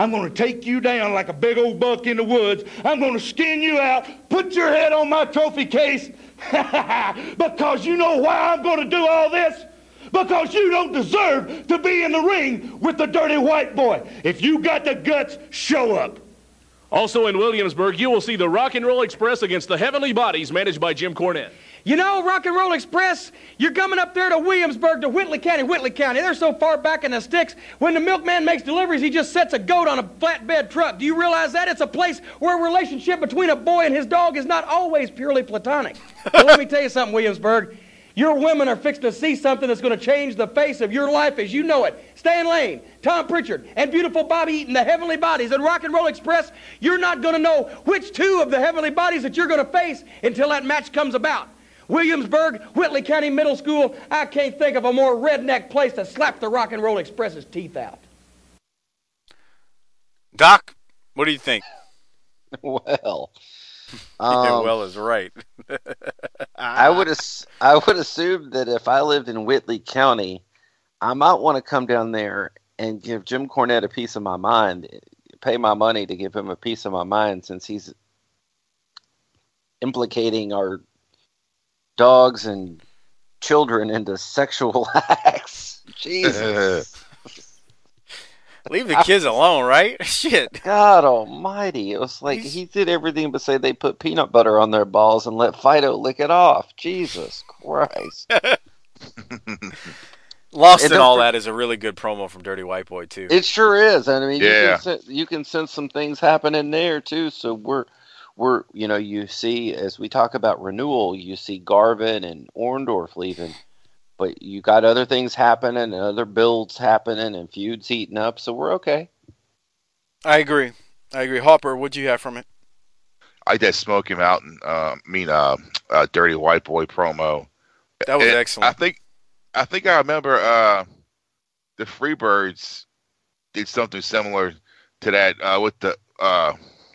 I'm going to take you down like a big old buck in the woods. I'm going to skin you out, put your head on my trophy case, because you know why I'm going to do all this? Because you don't deserve to be in the ring with the dirty white boy. If you got the guts, show up. Also in Williamsburg, you will see the Rock and Roll Express against the Heavenly Bodies, managed by Jim Cornette. You know, Rock and Roll Express, you're coming up there to Williamsburg, to Whitley County, Whitley County. They're so far back in the sticks, when the milkman makes deliveries, he just sets a goat on a flatbed truck. Do you realize that? It's a place where a relationship between a boy and his dog is not always purely platonic. Well, let me tell you something, Williamsburg. Your women are fixed to see something that's going to change the face of your life as you know it. Stan Lane, Tom Pritchard, and beautiful Bobby Eaton, the Heavenly Bodies, and Rock and Roll Express, you're not going to know which two of the Heavenly Bodies that you're going to face until that match comes about. Williamsburg, Whitley County Middle School, I can't think of a more redneck place to slap the Rock and Roll Express's teeth out. Doc, what do you think? Well, yeah, um, well is right. I would ass- I would assume that if I lived in Whitley County, I might want to come down there and give Jim Cornette a piece of my mind, pay my money to give him a piece of my mind, since he's implicating our dogs and children into sexual acts. Jesus. Leave the kids alone, right? Shit. God almighty. It was like He's... he did everything but say they put peanut butter on their balls and let Fido lick it off. Jesus Christ. Lost in all that is a really good promo from Dirty White Boy, too. It sure is. I mean, yeah. you, can, you can sense some things happening there, too. So we're, we're, you know, you see, as we talk about renewal, you see Garvin and Orndorff leaving. But you got other things happening and other builds happening and feuds heating up, so we're okay. I agree. I agree. Hopper, what'd you have from it? I did Smoky Mountain, uh, I mean, uh, uh, Dirty White Boy promo. That was and excellent. I think, I think I remember uh, the Freebirds did something similar to that uh, with the uh,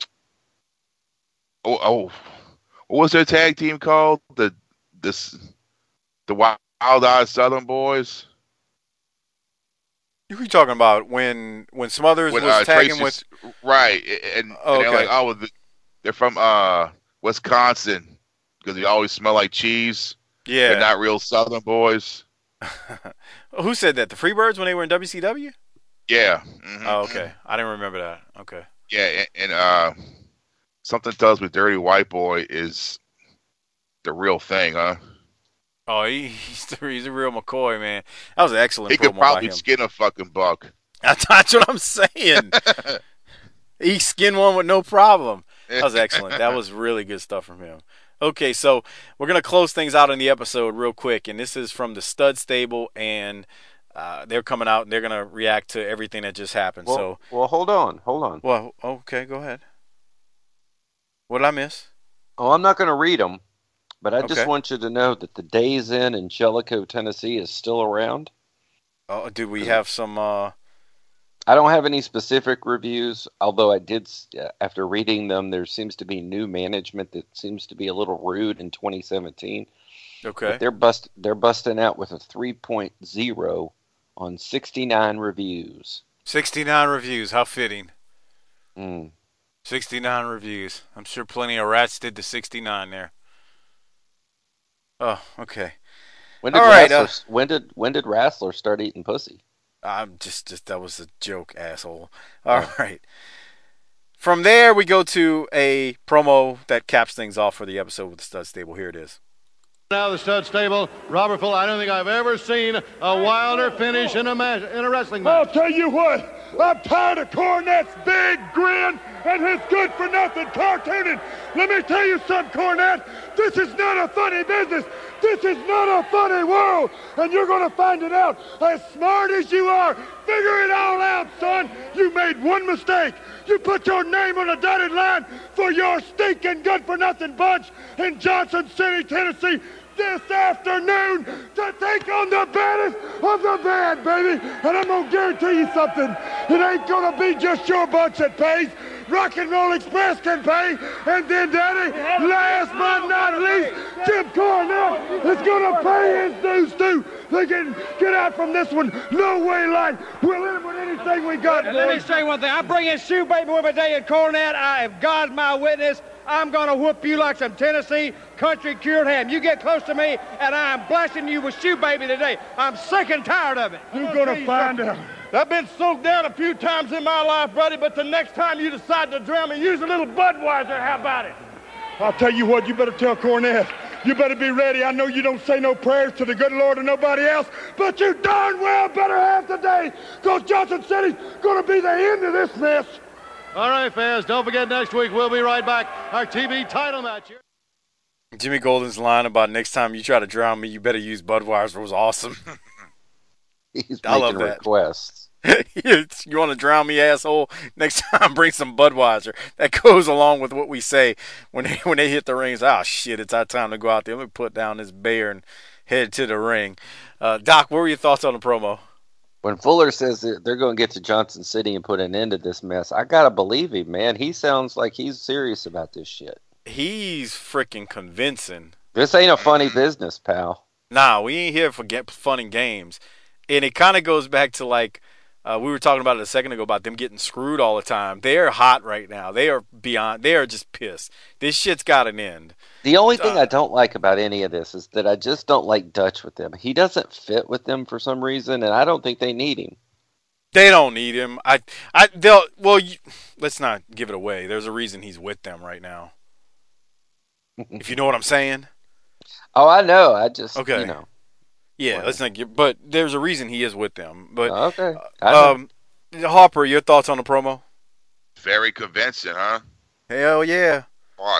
oh, oh, what was their tag team called? The this the Wild Eyed Southern Boys. Who are you talking about? When when Smothers When, was uh, tagging Tracy's- with right, and, Oh, and they're okay. like, oh, well, they're from uh, Wisconsin because they always smell like cheese. Yeah. They're not real Southern boys. Who said that? The Freebirds when they were in W C W? Yeah. Mhm. Oh, okay. I didn't remember that. Okay. Yeah, and, and uh, something tells me Dirty White Boy is the real thing, huh? Oh, he, he's the, he's a real McCoy, man. That was an excellent He promo could probably by him. skin a fucking buck. That's, that's what I'm saying. He skinned one with no problem. That was excellent. That was really good stuff from him. Okay, so we're going to close things out in the episode real quick, and this is from the Stud Stable, and uh, they're coming out, and they're going to react to everything that just happened. Well, so, well, hold on, hold on. well, okay, go ahead. What did I miss? Oh, I'm not going to read them, but I Okay. just want you to know that the Days Inn in Jellicoe, Tennessee is still around. Oh, do we have some? Uh... I don't have any specific reviews, although I did, s- uh, after reading them, there seems to be new management that seems to be a little rude in twenty seventeen. Okay. But they're bust, they're busting out with a three point oh on sixty-nine reviews. sixty-nine reviews. How fitting. Mm. sixty-nine reviews. I'm sure plenty of rats did the sixty-nine there. Oh, okay. When did All right, Rassler, uh, when did when did Rassler start eating pussy? I'm just, just that was a joke, asshole. All right. From there, we go to a promo that caps things off for the episode with the Stud Stable. Here it is. Now the Stud Stable, Robert Full. I don't think I've ever seen a wilder finish in a match, in a wrestling match. I'll tell you what, I'm tired of Cornette's big grin and his good-for-nothing cartooning. Let me tell you something, Cornette. This is not a funny business. This is not a funny world, and you're going to find it out. As smart as you are, figure it all out, son. You made one mistake. You put your name on a dotted line for your stinking good-for-nothing bunch in Johnson City, Tennessee, this afternoon to take on the baddest of the bad, baby. And I'm going to guarantee you something. It ain't going to be just your bunch that pays. Rock and Roll Express can pay. And then, Daddy, last but not least, Jim Cornette is going to pay his dues too. They can get out from this one no way light. We'll end with anything we got. And let me say one thing. I bring in Shoe Baby with me today in Cornette. I have God's my witness. I'm going to whoop you like some Tennessee country cured ham. You get close to me, and I'm blasting you with Shoe Baby today. I'm sick and tired of it. You're going to find out. I've been soaked down a few times in my life, buddy, but the next time you decide to drown me, use a little Budweiser. How about it? I'll tell you what, you better tell Cornette. You better be ready. I know you don't say no prayers to the good Lord or nobody else, but you darn well better have today, because Johnson City's going to be the end of this mess. All right, fans, don't forget next week we'll be right back. Our T V title match here. Jimmy Golden's line about next time you try to drown me, you better use Budweiser was awesome. He's I love making that. requests. You want to drown me, asshole? Next time, bring some Budweiser. That goes along with what we say when they, when they hit the rings. Oh, shit, it's our time to go out there. Let me put down this bear and head to the ring. Uh, Doc, what were your thoughts on the promo? When Fuller says that they're going to get to Johnson City and put an end to this mess, I got to believe him, man. He sounds like he's serious about this shit. He's freaking convincing. This ain't a funny business, pal. Nah, we ain't here for get fun and games. And it kind of goes back to, like, uh, we were talking about it a second ago about them getting screwed all the time. They are hot right now. They are beyond, they are just pissed. This shit's got an end. The only thing Uh, I don't like about any of this is that I just don't like Dutch with them. He doesn't fit with them for some reason, and I don't think they need him. They don't need him. I, I, they'll, well, you, let's not give it away. There's a reason he's with them right now. If you know what I'm saying. Oh, I know. I just, Okay. you know. Yeah, let's not give, but there's a reason he is with them. But Okay. I know. um, Harper, your thoughts on the promo? Very convincing, huh? Hell yeah. Fuck.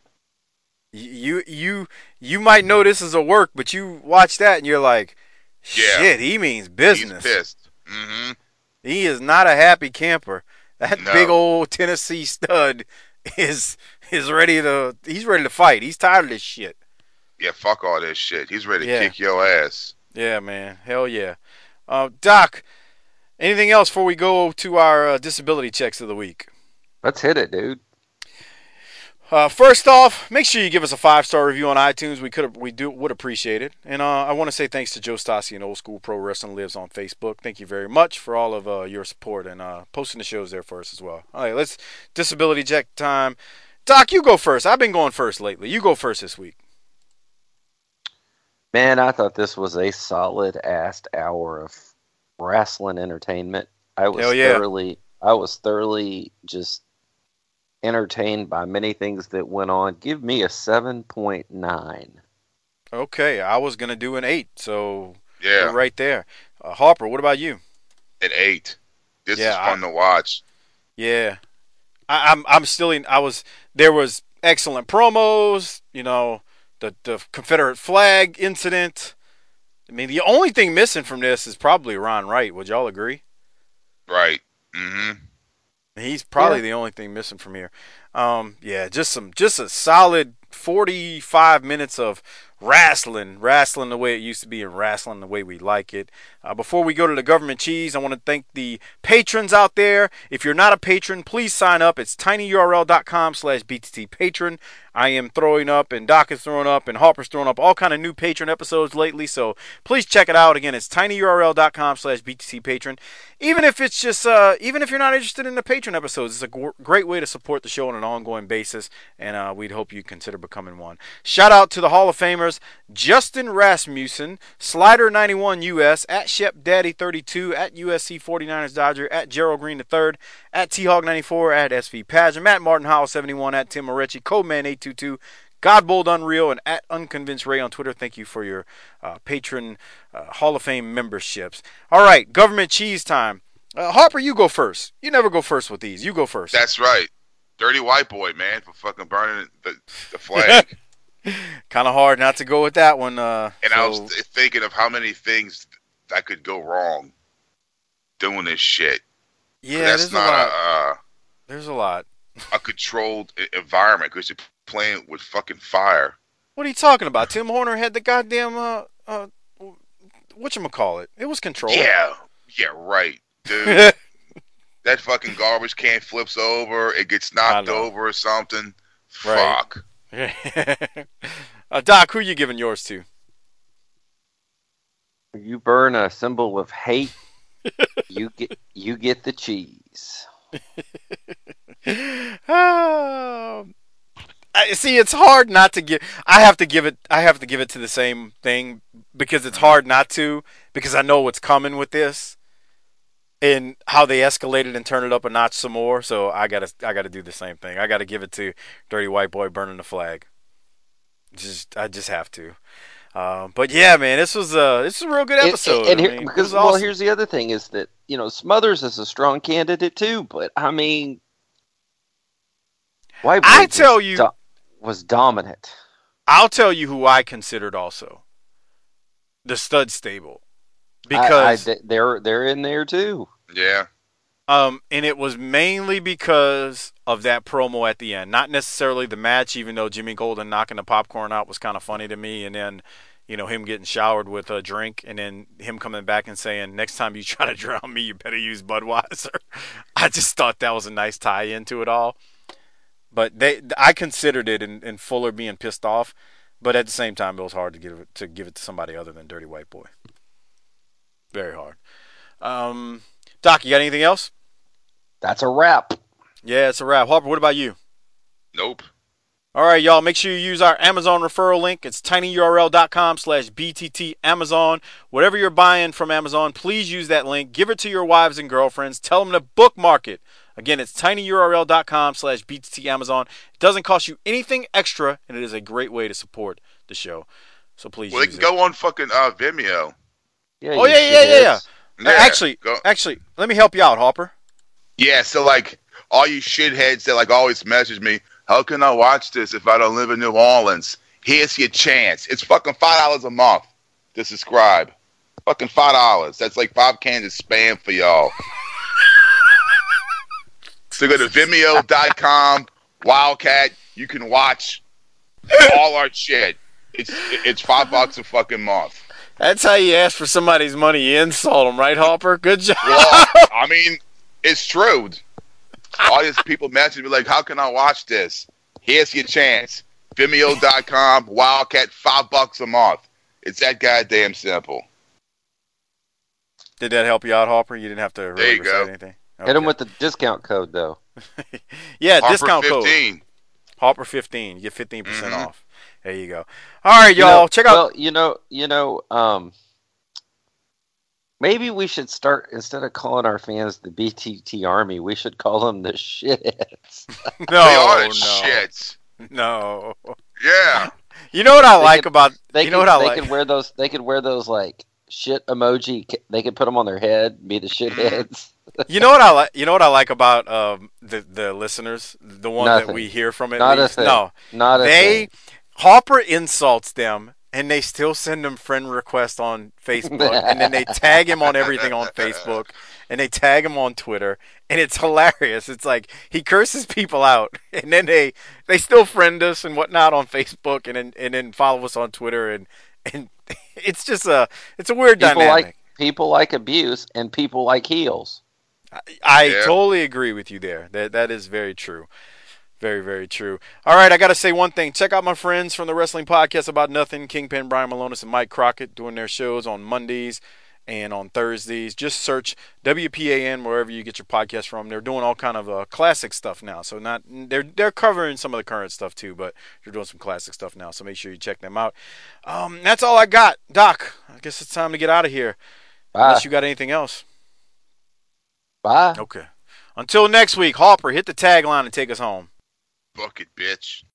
You you you might know this is a work, but you watch that and you're like, Yeah. shit, he means business. He's pissed. Mm-hmm. He is not a happy camper. That No. big old Tennessee stud is is ready to he's ready to fight. He's tired of this shit. Yeah, fuck all this shit. He's ready to Yeah. kick your ass. Yeah, man. Hell yeah. Uh, Doc, anything else before we go to our uh, disability checks of the week? Let's hit it, dude. Uh, first off, make sure you give us a five-star review on iTunes. We could we do would appreciate it. And uh, I want to say thanks to Joe Stassi and Old School Pro Wrestling Lives on Facebook. Thank you very much for all of uh, your support and uh, posting the shows there for us as well. All right, let's disability check time. Doc, you go first. I've been going first lately. You go first this week. Man, I thought this was a solid-ass hour of wrestling entertainment. I was Hell yeah. thoroughly, I was thoroughly just entertained by many things that went on. Give me a seven point nine. Okay, I was gonna do an eight, so Yeah. we're right there. Uh, Harper, what about you? At eight. This Yeah, is fun I- to watch. Yeah, I, I'm I'm still in. I was there was excellent promos. You know, the the Confederate flag incident. I mean, the only thing missing from this is probably Ron Wright. Would y'all agree? Right. Mm-hmm. He's probably Yeah. the only thing missing from here. Um, yeah, just some just a solid forty-five minutes of wrestling, wrestling the way it used to be, and wrestling the way we like it. Uh, before we go to the government cheese, I want to thank the patrons out there. If you're not a patron, please sign up. It's tinyurl.com slash BTT patron. I am throwing up, and Doc is throwing up, and Harper's throwing up all kind of new patron episodes lately, so please check it out. Again, it's tinyurl.com slash BTT patron. Even if it's just, uh, even if you're not interested in the patron episodes, it's a g- great way to support the show on an ongoing basis, and uh, we'd hope you consider becoming one. Shout out to the Hall of Famers, Justin Rasmussen, Slider ninety-one U S, at Shep Daddy thirty-two, at U S C forty-niners Dodger, at Gerald Green the third, at T-Hog ninety-four, at S V Pageant, Matt Martin Howell seventy-one, at Tim Moretti, Codeman eight two two, Godbold Unreal, and at Unconvinced Ray on Twitter. Thank you for your uh, patron uh, Hall of Fame memberships. All right, government cheese time. Uh, Harper, you go first. You never go first with these. You go first. That's right. Dirty white boy, man, for fucking burning the, the flag. Kind of hard not to go with that one. Uh, and so, I was th- thinking of how many things that could go wrong doing this shit. yeah, That's there's a not lot. a, uh, There's a lot. a controlled e- environment because you're playing with fucking fire. What are you talking about? Tim Horner had the goddamn uh uh whatchamacallit. It was controlled. Yeah. Yeah, right, dude. that fucking garbage can flips over, it gets knocked over or something. Right. Fuck. uh, Doc, who you giving yours to? You burn a symbol of hate. you get you get the cheese. um, I, see, it's hard not to give. I have to give it. I have to give it to the same thing because it's hard not to because I know what's coming with this and how they escalated and turned it up a notch some more. So I gotta. I gotta do the same thing. I gotta give it to Dirty White Boy burning the flag. Just, I just have to. Um, but yeah, man, this was a this was a real good episode. And, and, and I here, mean, because was well, awesome. here's the other thing is that you know Smothers is a strong candidate too, but I mean, White Boy I tell was you do- was dominant. I'll tell you who I considered also the Stud Stable because because I, I, they're they're in there too. Yeah. Um, and it was mainly because of that promo at the end, not necessarily the match. Even though Jimmy Golden knocking the popcorn out was kind of funny to me, and then, you know, him getting showered with a drink, and then him coming back and saying, "Next time you try to drown me, you better use Budweiser." I just thought that was a nice tie into it all. But they, I considered it in, in Fuller being pissed off, but at the same time, it was hard to give it to give it to somebody other than Dirty White Boy. Very hard. Um. Doc, you got anything else? That's a wrap. Yeah, it's a wrap. Harper, what about you? Nope. All right, y'all. Make sure you use our Amazon referral link. It's tinyurl.com slash BTT Amazon. Whatever you're buying from Amazon, please use that link. Give it to your wives and girlfriends. Tell them to bookmark it. Again, it's tinyurl.com slash BTT Amazon. It doesn't cost you anything extra, and it is a great way to support the show. So please well, use it. Well, they can it. go on fucking uh, Vimeo. Yeah, oh, yeah, yeah, yeah, yeah. Yeah, actually, go. actually, let me help you out, Hopper. Yeah, so like all you shitheads that like always message me, how can I watch this if I don't live in New Orleans? Here's your chance. It's fucking five dollars a month to subscribe. Fucking five dollars. That's like five cans of spam for y'all. So go to Vimeo dot com, Wildcat. You can watch all our shit. It's it's five bucks a fucking month. That's how you ask for somebody's money. You insult them, right, Hopper? Good job. Well, I mean, it's true. All these people message me like, how can I watch this? Here's your chance. Vimeo dot com, Wildcat, five bucks a month. It's that goddamn simple. Did that help you out, Hopper? You didn't have to there you go. say anything? Okay. Hit him with the discount code, though. yeah, Hopper discount fifteen. code. Hopper fifteen. You get fifteen percent mm-hmm. off. There you go. All right, y'all. You know, check out. Well, you know, you know, um, maybe we should start, instead of calling our fans the B T T Army, we should call them the shitheads. no, they are the no. shits. No. Yeah. You know what I they like could, about they you know could, what I they like. could wear those. They could wear those like shit emoji. They could put them on their head. Be the shitheads. You know what I like. You know what I like about um, the the listeners, the one Nothing. that we hear from. At Not least. a thing. No, not a they thing. Hopper insults them, and they still send them friend requests on Facebook, and then they tag him on everything on Facebook, and they tag him on Twitter, and it's hilarious. It's like he curses people out, and then they they still friend us and whatnot on Facebook, and then and then follow us on Twitter, and and it's just a it's a weird people dynamic. Like, people like abuse, and people like heels. I, I yeah. totally agree with you there. That that is very true. Very, very true. All right, I got to say one thing. Check out my friends from the Wrestling Podcast About Nothing, Kingpin, Brian Malonis, and Mike Crockett, doing their shows on Mondays and on Thursdays. Just search W P A N wherever you get your podcast from. They're doing all kind of uh, classic stuff now. So not they're they're covering some of the current stuff too, but they're doing some classic stuff now. So make sure you check them out. Um, that's all I got, Doc. I guess it's time to get out of here. Bye. Unless you got anything else. Bye. Okay. Until next week, Hopper, hit the tagline and take us home. Fuck it, bitch.